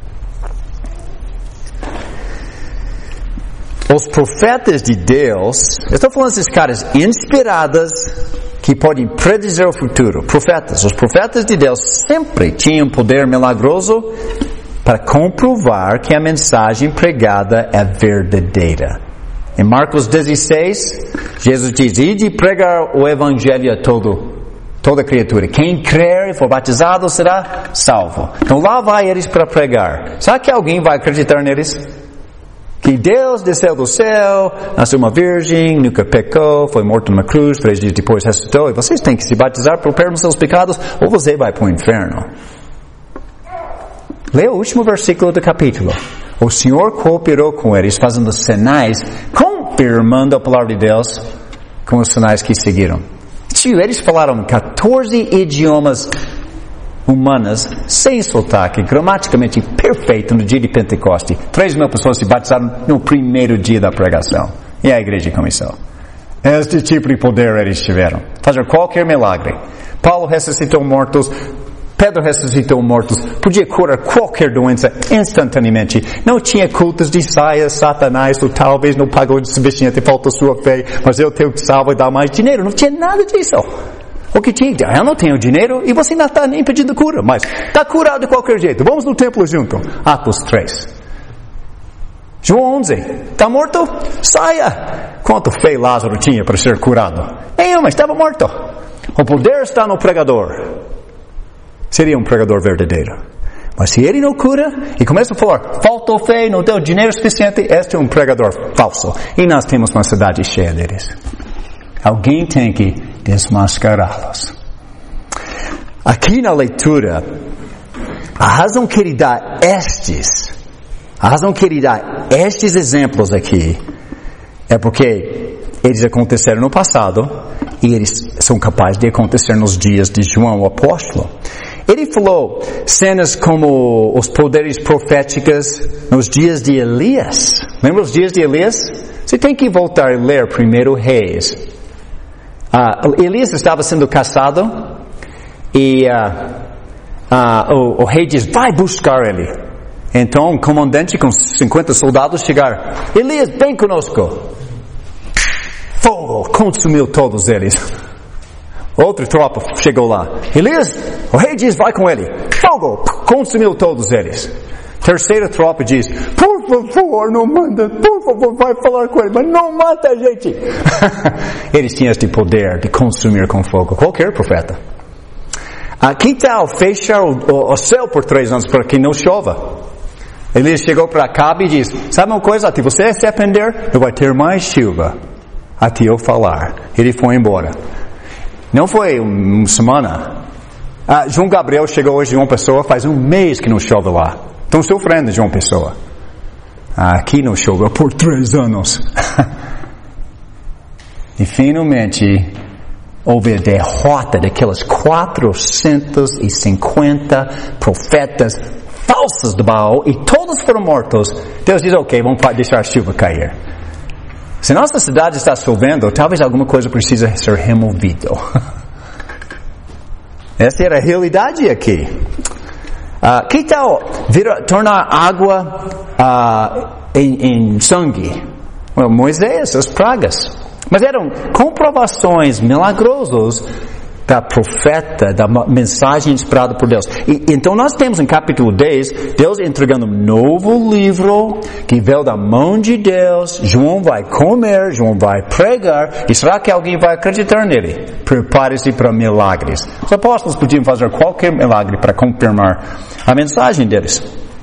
Os profetas de Deus, eu estou falando desses caras inspirados que podem predizer o futuro. Profetas, os profetas de Deus sempre tinham poder milagroso para comprovar que a mensagem pregada é verdadeira. Em Marcos dezesseis, Jesus diz: ide pregar o evangelho a todo toda criatura. Quem crer e for batizado será salvo. Então lá vai eles para pregar. Será que alguém vai acreditar neles? Que Deus desceu do céu, nasceu uma virgem, nunca pecou, foi morto numa cruz, três dias depois ressuscitou, e vocês têm que se batizar para o perdão dos seus pecados, ou você vai para o inferno. Leia o último versículo do capítulo. O Senhor cooperou com eles, fazendo sinais, confirmando a palavra de Deus com os sinais que seguiram. Tio, eles falaram quatorze idiomas humanas, sem sotaque, gramaticamente perfeito no dia de Pentecoste. Três mil pessoas se batizaram no primeiro dia da pregação. E a igreja começou. Este tipo de poder eles tiveram. Fazer qualquer milagre. Paulo ressuscitou mortos. Pedro ressuscitou mortos. Podia curar qualquer doença instantaneamente. Não tinha cultos de saia, Satanás, ou talvez não pagou de suficiente, falta sua fé, mas eu tenho que salvar e dar mais dinheiro. Não tinha nada disso. O que tinha? Eu não tenho dinheiro e você não está nem pedindo cura, mas está curado de qualquer jeito. Vamos no templo junto. Atos três. João onze. Está morto? Saia. Quanto fé Lázaro tinha para ser curado? Nenhuma, estava morto. O poder está no pregador. Seria um pregador verdadeiro. Mas se ele não cura e começa a falar, faltou fé, não deu dinheiro suficiente, este é um pregador falso. E nós temos uma cidade cheia deles. Alguém tem que desmascará-los. Aqui na leitura, a razão que ele dá estes, a razão que ele dá estes exemplos aqui, é porque eles aconteceram no passado e eles são capazes de acontecer nos dias de João o apóstolo. Ele falou cenas como os poderes proféticos nos dias de Elias. Lembra os dias de Elias? Você tem que voltar e ler primeiro Reis. Uh, Elias estava sendo caçado e uh, uh, o, o rei diz, vai buscar ele. Então um comandante com cinquenta soldados chegaram, Elias, vem conosco. Fogo consumiu todos eles. Outra tropa chegou lá. Elias, o rei diz, vai com ele. Fogo consumiu todos eles. Terceira tropa diz, por favor, não manda, por favor, vai falar com ele, mas não mata a gente. Eles tinham este poder de consumir com fogo. Qualquer profeta. Ah, que tal fechar o, o, o céu por três anos para que não chova? Elias chegou para Acabe e disse, sabe uma coisa, se você se arrepender, eu vou ter mais chuva até eu falar. Ele foi embora. Não foi uma semana. Ah, João Gabriel chegou hoje em uma pessoa, faz um mês que não chove lá. Estão sofrendo de uma pessoa. Ah, aqui não choveu por três anos. E finalmente houve a derrota daqueles quatrocentos e cinquenta profetas falsos de Baal e todos foram mortos. Deus diz, ok, vamos deixar a chuva cair. Se nossa cidade está chovendo, talvez alguma coisa precisa ser removida. Essa era a realidade aqui. Uh, que tal vira, tornar água uh, em, em sangue? Well, Moisés, as pragas. Mas eram comprovações milagrosas da profeta, da mensagem inspirada por Deus. E, então nós temos em capítulo dez, Deus entregando um novo livro, que veio da mão de Deus, João vai comer, João vai pregar, e será que alguém vai acreditar nele? Prepare-se para milagres. Os apóstolos podiam fazer qualquer milagre para confirmar a mensagem deles.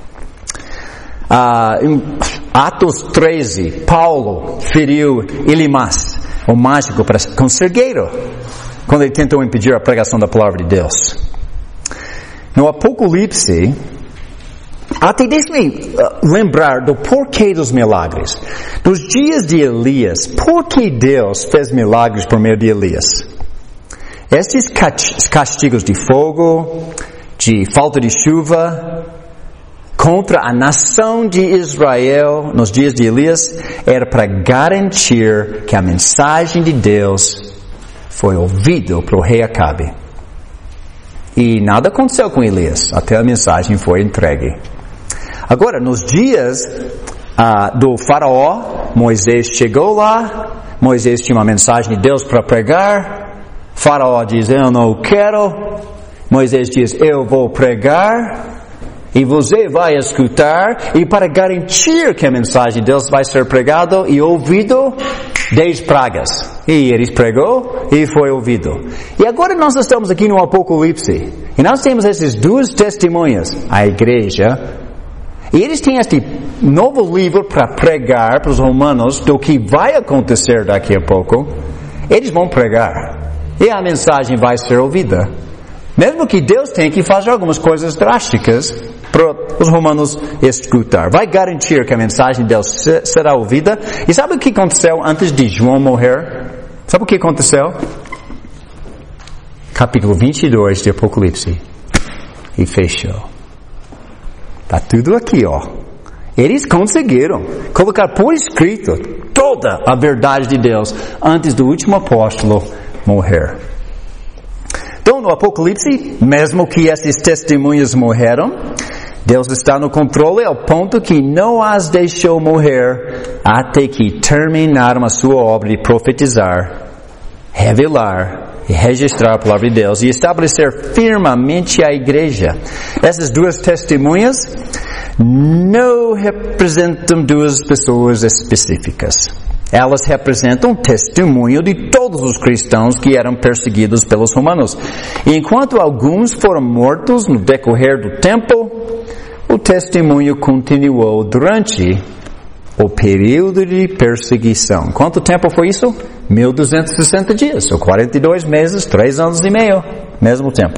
Ah, em Atos treze, Paulo feriu Elimas, o mágico, para, com cegueiro, quando ele tentou impedir a pregação da palavra de Deus. No Apocalipse, até deixe-me lembrar do porquê dos milagres. Nos dias de Elias, por que Deus fez milagres por meio de Elias? Estes castigos de fogo, de falta de chuva, contra a nação de Israel nos dias de Elias, era para garantir que a mensagem de Deus foi ouvido para o rei Acabe. E nada aconteceu com Elias, até a mensagem foi entregue. Agora, nos dias uh, do faraó, Moisés chegou lá, Moisés tinha uma mensagem de Deus para pregar, faraó diz, eu não quero, Moisés diz, eu vou pregar, e você vai escutar, e para garantir que a mensagem de Deus vai ser pregada e ouvido, dez pragas. E eles pregou e foi ouvido. E agora nós estamos aqui no Apocalipse. E nós temos essas duas testemunhas. A igreja E eles têm este novo livro para pregar para os romanos do que vai acontecer daqui a pouco. Eles vão pregar. E a mensagem vai ser ouvida. Mesmo que Deus tenha que fazer algumas coisas drásticas para os romanos escutar. Vai garantir que a mensagem de Deus será ouvida. E sabe o que aconteceu antes de João morrer? Sabe o que aconteceu? Capítulo vinte e dois de Apocalipse. E fechou. Está tudo aqui, ó. Eles conseguiram colocar por escrito toda a verdade de Deus antes do último apóstolo morrer. Então, no Apocalipse, mesmo que esses testemunhas morreram, Deus está no controle ao ponto que não as deixou morrer até que terminaram a sua obra de profetizar, revelar e registrar a palavra de Deus e estabelecer firmemente a igreja. Essas duas testemunhas não representam duas pessoas específicas. Elas representam um testemunho de todos os cristãos que eram perseguidos pelos romanos. E enquanto alguns foram mortos no decorrer do tempo, o testemunho continuou durante o período de perseguição. Quanto tempo foi isso? mil duzentos e sessenta dias, ou quarenta e dois meses, três anos e meio, mesmo tempo.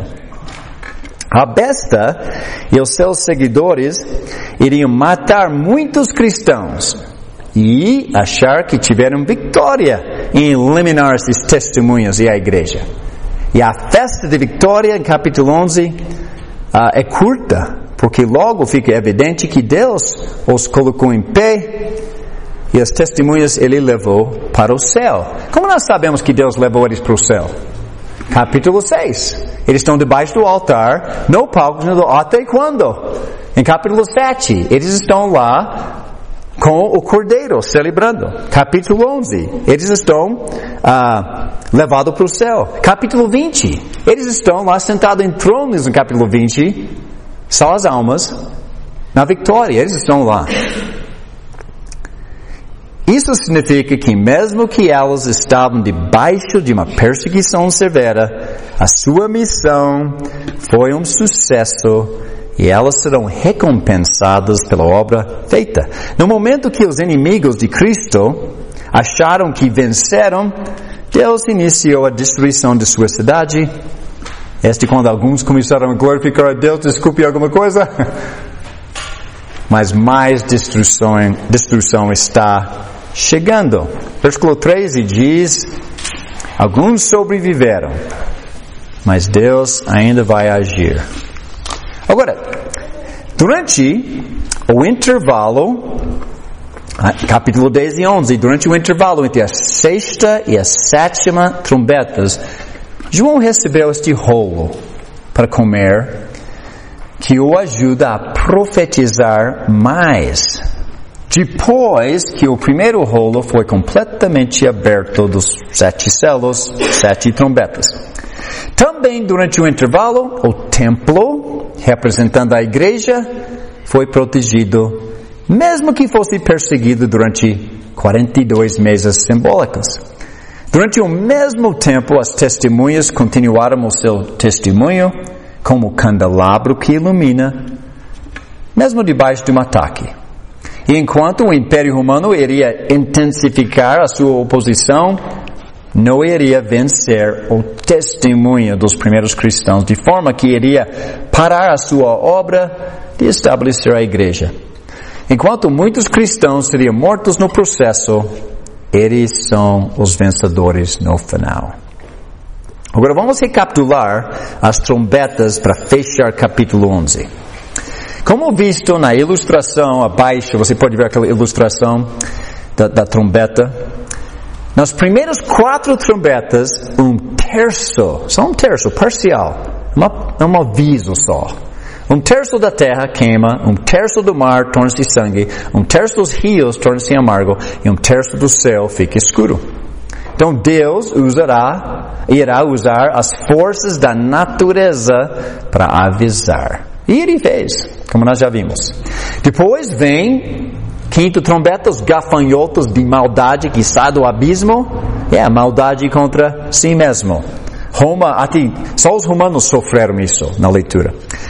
A besta e os seus seguidores iriam matar muitos cristãos e achar que tiveram vitória em eliminar esses testemunhos e a igreja. E a festa de vitória, em capítulo onze, uh, é curta, porque logo fica evidente que Deus os colocou em pé e as testemunhas Ele levou para o céu. Como nós sabemos que Deus levou eles para o céu? Capítulo seis. Eles estão debaixo do altar, no palco, até quando? Em capítulo sete, eles estão lá com o Cordeiro, celebrando. Capítulo onze, eles estão ah, levados para o céu. Capítulo vinte, eles estão lá sentados em tronos no capítulo vinte, só as almas, na vitória, eles estão lá. Isso significa que mesmo que elas estavam debaixo de uma perseguição severa, a sua missão foi um sucesso e elas serão recompensadas pela obra feita. No momento que os inimigos de Cristo acharam que venceram, Deus iniciou a destruição de sua cidade. Este quando alguns começaram a glorificar a Deus, desculpe alguma coisa. Mas mais destruição, destruição está chegando. Versículo treze diz: alguns sobreviveram, mas Deus ainda vai agir. Agora, durante o intervalo, capítulo dez e onze, durante o intervalo entre a sexta e a sétima trombetas, João recebeu este rolo para comer, que o ajuda a profetizar mais. Depois que o primeiro rolo foi completamente aberto dos sete selos, sete trombetas. Também durante o intervalo, o templo, representando a igreja, foi protegido, mesmo que fosse perseguido durante quarenta e dois meses simbólicos. Durante o mesmo tempo, as testemunhas continuaram o seu testemunho como candelabro que ilumina, mesmo debaixo de um ataque. E enquanto o Império Romano iria intensificar a sua oposição, não iria vencer o testemunho dos primeiros cristãos, de forma que iria parar a sua obra de estabelecer a igreja. Enquanto muitos cristãos seriam mortos no processo, eles são os vencedores no final. Agora vamos recapitular as trombetas para fechar capítulo onze. Como visto na ilustração abaixo, você pode ver aquela ilustração da, da trombeta. Nas primeiras quatro trombetas, um terço, só um terço, parcial, uma, um aviso só. Um terço da terra queima, um terço do mar torna-se sangue, um terço dos rios torna-se amargo e um terço do céu fica escuro. Então Deus usará, irá usar as forças da natureza para avisar. E Ele fez, como nós já vimos. Depois vem, quinto trombeta, os gafanhotos de maldade que saem do abismo. É a maldade contra si mesmo. Roma, até, só os romanos sofreram isso na leitura.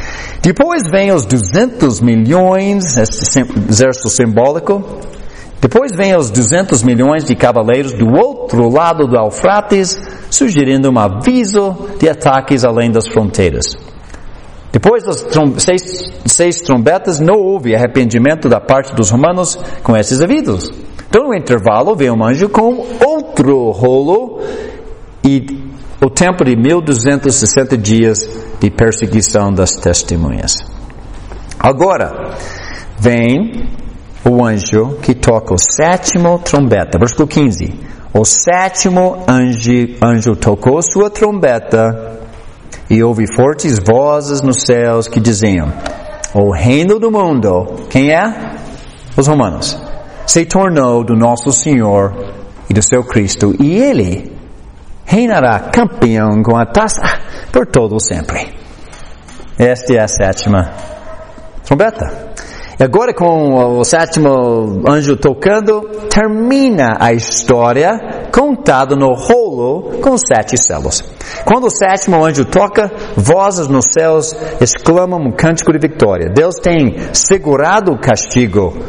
Depois vem os duzentos milhões, esse exército simbólico. Depois vem os duzentos milhões de cavaleiros do outro lado do Eufrates, sugerindo um aviso de ataques além das fronteiras. Depois das trom- seis, seis trombetas, não houve arrependimento da parte dos romanos com esses avisos. Então, no intervalo, veio um anjo com outro rolo e o tempo de mil duzentos e sessenta dias de perseguição das testemunhas. Agora, vem o anjo que toca o sétimo trombeta. Versículo quinze. O sétimo anjo, anjo tocou sua trombeta e houve fortes vozes nos céus que diziam: o reino do mundo, quem é? Os romanos, se tornou do nosso Senhor e do seu Cristo, e Ele reinará campeão com a taça por todo o sempre. Esta é a sétima trombeta. E agora, com o sétimo anjo tocando, termina a história contada no rolo com sete selos. Quando o sétimo anjo toca, vozes nos céus exclamam um cântico de vitória. Deus tem segurado o castigo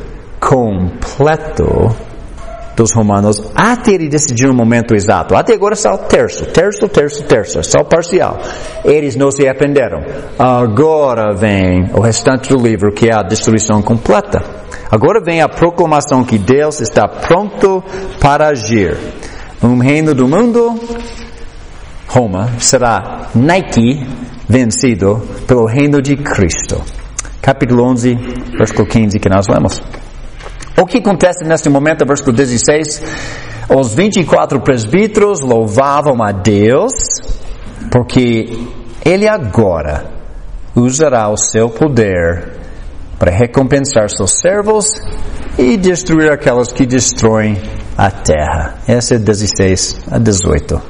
completo dos romanos até ele decidir um momento exato. Até agora só terço, terço, terço, terço, só parcial. Eles não se arrependeram. Agora vem o restante do livro, que é a destruição completa. Agora vem a proclamação que Deus está pronto para agir. Um reino do mundo, Roma, será Nike vencido pelo reino de Cristo. Capítulo onze, versículo quinze que nós lemos. O que acontece neste momento, versículo dezesseis? Os vinte e quatro presbíteros louvavam a Deus, porque Ele agora usará o seu poder para recompensar seus servos e destruir aquelas que destroem a terra. Essa é dezesseis a dezoito.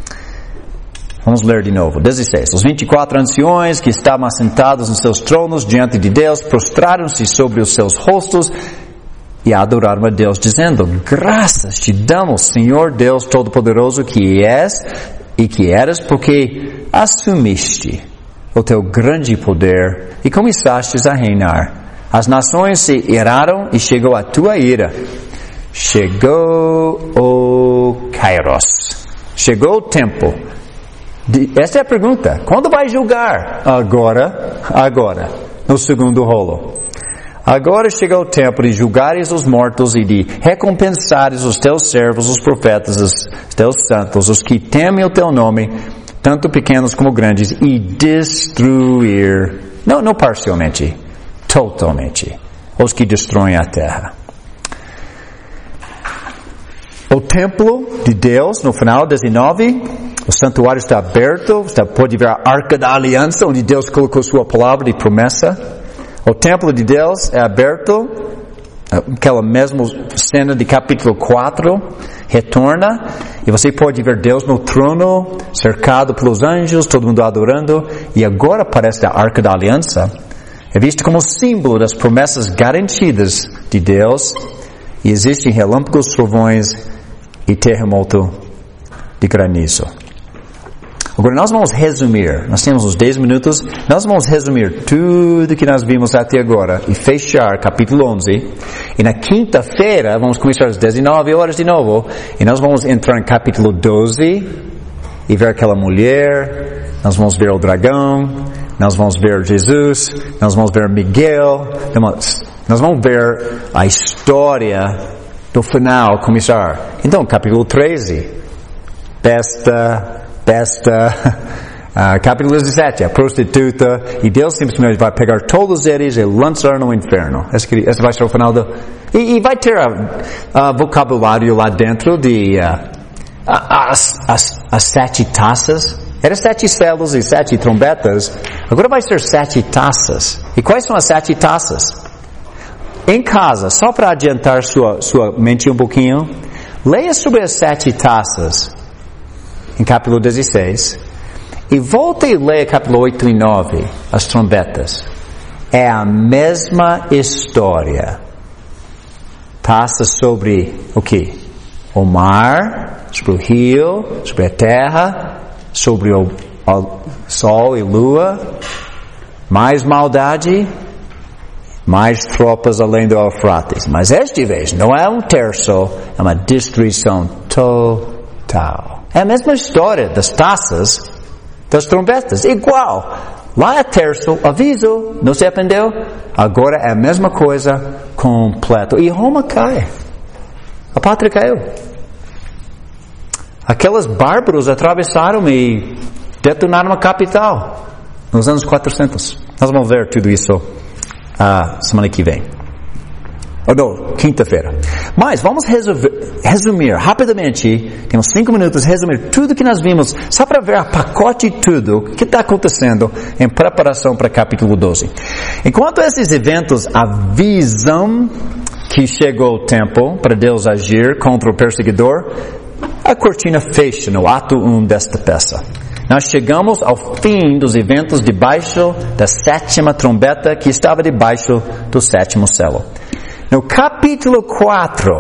Vamos ler de novo. dezesseis. Os vinte e quatro anciões que estavam assentados nos seus tronos diante de Deus prostraram-se sobre os seus rostos e adoraram a Deus, dizendo: graças te damos, Senhor Deus Todo-Poderoso, que és e que eras, porque assumiste o teu grande poder e começastes a reinar. As nações se iraram e chegou a tua ira. Chegou o Kairos. Chegou o tempo. Esta é a pergunta. Quando vai julgar? Agora, agora, no segundo rolo. Agora chegou o tempo de julgares os mortos e de recompensares os teus servos, os profetas, os teus santos, os que temem o teu nome, tanto pequenos como grandes, e destruir, não, não parcialmente, totalmente, os que destroem a terra. O templo de Deus, no final dezenove, o santuário está aberto, você pode ver a Arca da Aliança, onde Deus colocou sua palavra de promessa. O templo de Deus é aberto, aquela mesma cena de capítulo quatro, retorna, e você pode ver Deus no trono, cercado pelos anjos, todo mundo adorando, e agora aparece a Arca da Aliança, é visto como símbolo das promessas garantidas de Deus, e existem relâmpagos, trovões e terremoto de granizo. Agora nós vamos resumir, nós temos uns dez minutos, nós vamos resumir tudo que nós vimos até agora e fechar capítulo onze. E na quinta-feira vamos começar às dezenove horas de novo e nós vamos entrar em capítulo doze e ver aquela mulher, nós vamos ver o dragão, nós vamos ver Jesus, nós vamos ver Miguel, nós vamos ver a história do final começar. Então, capítulo treze, besta... Esta, uh, capítulo dezessete, a prostituta, e Deus simplesmente vai pegar todos eles e lançar no inferno. Esse, esse vai ser o final do... E, e vai ter uh, uh, vocabulário lá dentro de uh, as, as, as sete taças. Era sete selos e sete trombetas. Agora vai ser sete taças. E quais são as sete taças? Em casa, só para adiantar sua, sua mente um pouquinho, leia sobre as sete taças em capítulo dezesseis, e volta e leia capítulo oito e nove, as trombetas. É a mesma história. Taça sobre o quê? O mar, sobre o rio, sobre a terra, sobre o, o sol e lua. mais maldade, mais tropas além do Eufrates. Mas esta vez não é um terço, é uma destruição total. É a mesma história das taças, das trombetas, igual. Lá é terço, aviso, não se arrependeu. Agora é a mesma coisa, completo. E Roma cai. A pátria caiu. Aqueles bárbaros atravessaram e detonaram a capital nos anos quatrocentos. Nós vamos ver tudo isso a uh, semana que vem. Ou não, quinta-feira. Mas vamos resolver, resumir rapidamente, temos cinco minutos, resumir tudo que nós vimos, só para ver a pacote de tudo, o que está acontecendo em preparação para capítulo doze. Enquanto esses eventos avisam que chegou o tempo para Deus agir contra o perseguidor, a cortina fecha no ato um desta peça. Nós chegamos ao fim dos eventos debaixo da sétima trombeta que estava debaixo do sétimo selo. No capítulo quatro,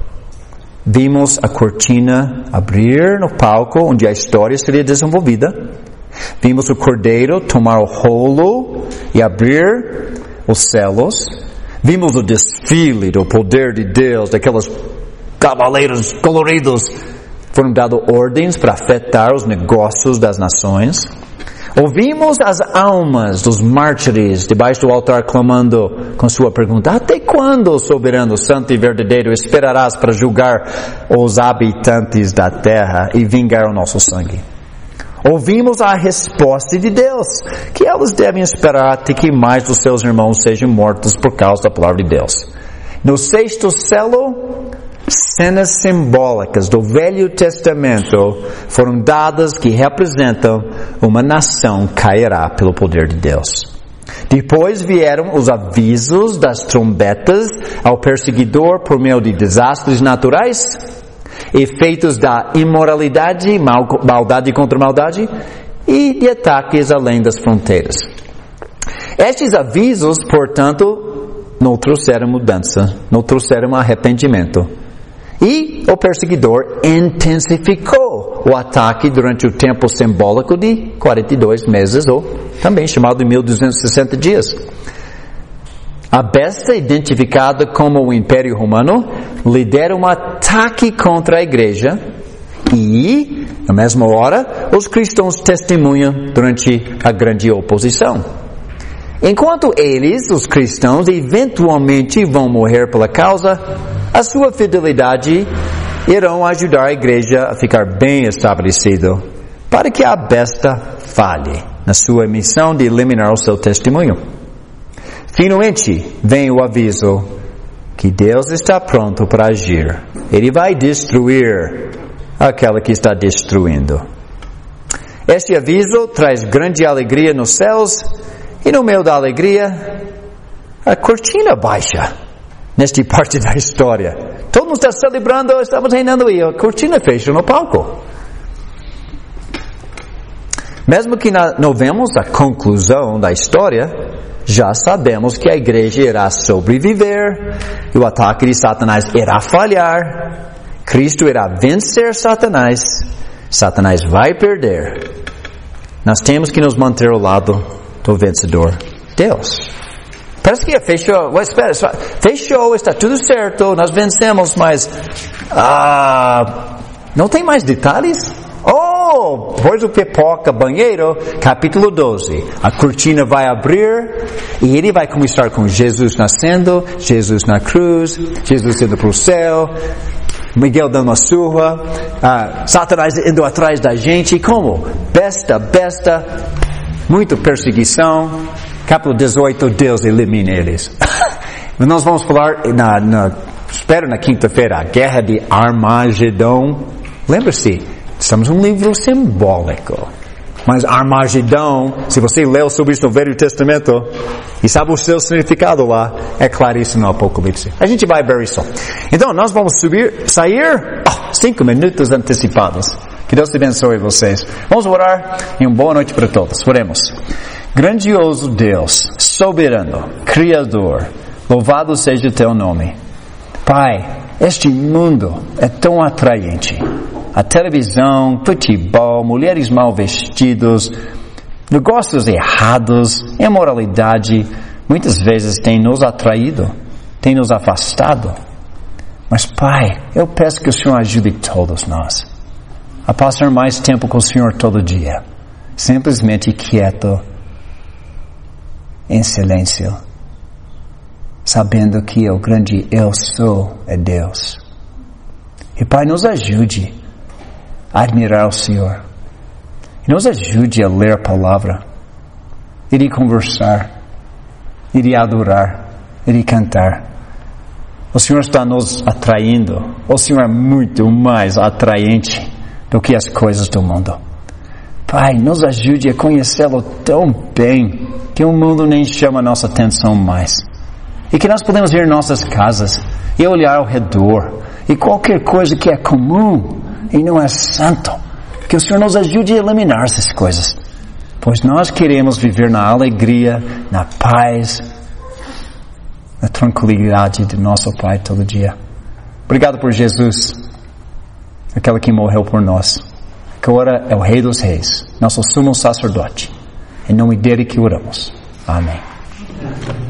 vimos a cortina abrir no palco onde a história seria desenvolvida. Vimos o cordeiro tomar o rolo e abrir os selos. Vimos o desfile do poder de Deus, daqueles cavaleiros coloridos. Foram dadas ordens para afetar os negócios das nações. Ouvimos as almas dos mártires debaixo do altar clamando com sua pergunta: até quando, soberano, santo e verdadeiro, esperarás para julgar os habitantes da terra e vingar o nosso sangue? Ouvimos a resposta de Deus, que elas devem esperar até que mais dos seus irmãos sejam mortos por causa da palavra de Deus. No sexto selo, cenas simbólicas do Velho Testamento foram dadas que representam uma nação cairá pelo poder de Deus. Depois vieram os avisos das trombetas ao perseguidor por meio de desastres naturais, efeitos da imoralidade, mal, maldade contra maldade e de ataques além das fronteiras. Estes avisos, portanto, não trouxeram mudança, não trouxeram arrependimento. E o perseguidor intensificou o ataque durante o tempo simbólico de quarenta e dois meses, ou também chamado de mil duzentos e sessenta dias. A besta, identificada como o Império Romano, lidera um ataque contra a igreja e, na mesma hora, os cristãos testemunham durante a grande oposição. Enquanto eles, os cristãos, eventualmente vão morrer pela causa, a sua fidelidade irão ajudar a igreja a ficar bem estabelecida para que a besta falhe na sua missão de eliminar o seu testemunho. Finalmente, vem o aviso que Deus está pronto para agir. Ele vai destruir aquela que está destruindo. Este aviso traz grande alegria nos céus e no meio da alegria, a cortina baixa. Nesta parte da história, todo mundo está celebrando, estamos reinando e a cortina fecha no palco. Mesmo que não vemos a conclusão da história, já sabemos que a igreja irá sobreviver, e o ataque de Satanás irá falhar, Cristo irá vencer Satanás, Satanás vai perder. Nós temos que nos manter ao lado do vencedor, Deus. Parece que fechou, well, espera, fechou, está tudo certo, nós vencemos, mas ah, não tem mais detalhes? Oh, depois do pipoca banheiro, capítulo doze, a cortina vai abrir e ele vai começar com Jesus nascendo, Jesus na cruz, Jesus indo para o céu, Miguel dando uma surra, ah, Satanás indo atrás da gente, como? Besta, besta, muita perseguição. Capítulo dezoito, Deus elimina eles. Nós vamos falar, na, na, espero na quinta-feira, a guerra de Armagedon. Lembra-se, estamos num livro simbólico. Mas Armagedon, se você leu sobre isso no Velho Testamento, e sabe o seu significado lá, é claríssimo no Apocalipse. A gente vai ver isso. Então, nós vamos subir, sair, oh, cinco minutos antecipados. Que Deus te abençoe vocês. Vamos orar e uma boa noite para todos. Oremos. Grandioso Deus, soberano, Criador, louvado seja o teu nome. Pai, este mundo é tão atraente. A televisão, futebol, mulheres mal vestidas, Negócios errados, imoralidade, muitas vezes tem nos atraído, tem nos afastado. Mas, Pai, eu peço que o Senhor ajude todos nós a passar mais tempo com o Senhor todo dia, simplesmente quieto, em silêncio, sabendo que o grande Eu Sou é Deus. E, Pai, nos ajude a admirar o Senhor. E nos ajude a ler a palavra, e de conversar, e de adorar, e de cantar. O Senhor está nos atraindo. O Senhor é muito mais atraente do que as coisas do mundo. Pai, nos ajude a conhecê-lo tão bem que o mundo nem chama a nossa atenção mais. E que nós podemos ir em nossas casas e olhar ao redor e qualquer coisa que é comum e não é santo, que o Senhor nos ajude a eliminar essas coisas. Pois nós queremos viver na alegria, na paz, na tranquilidade de nosso Pai todo dia. Obrigado por Jesus, aquele que morreu por nós, que agora é o Rei dos Reis, nosso sumo sacerdote. Em nome dele que oramos. Amém.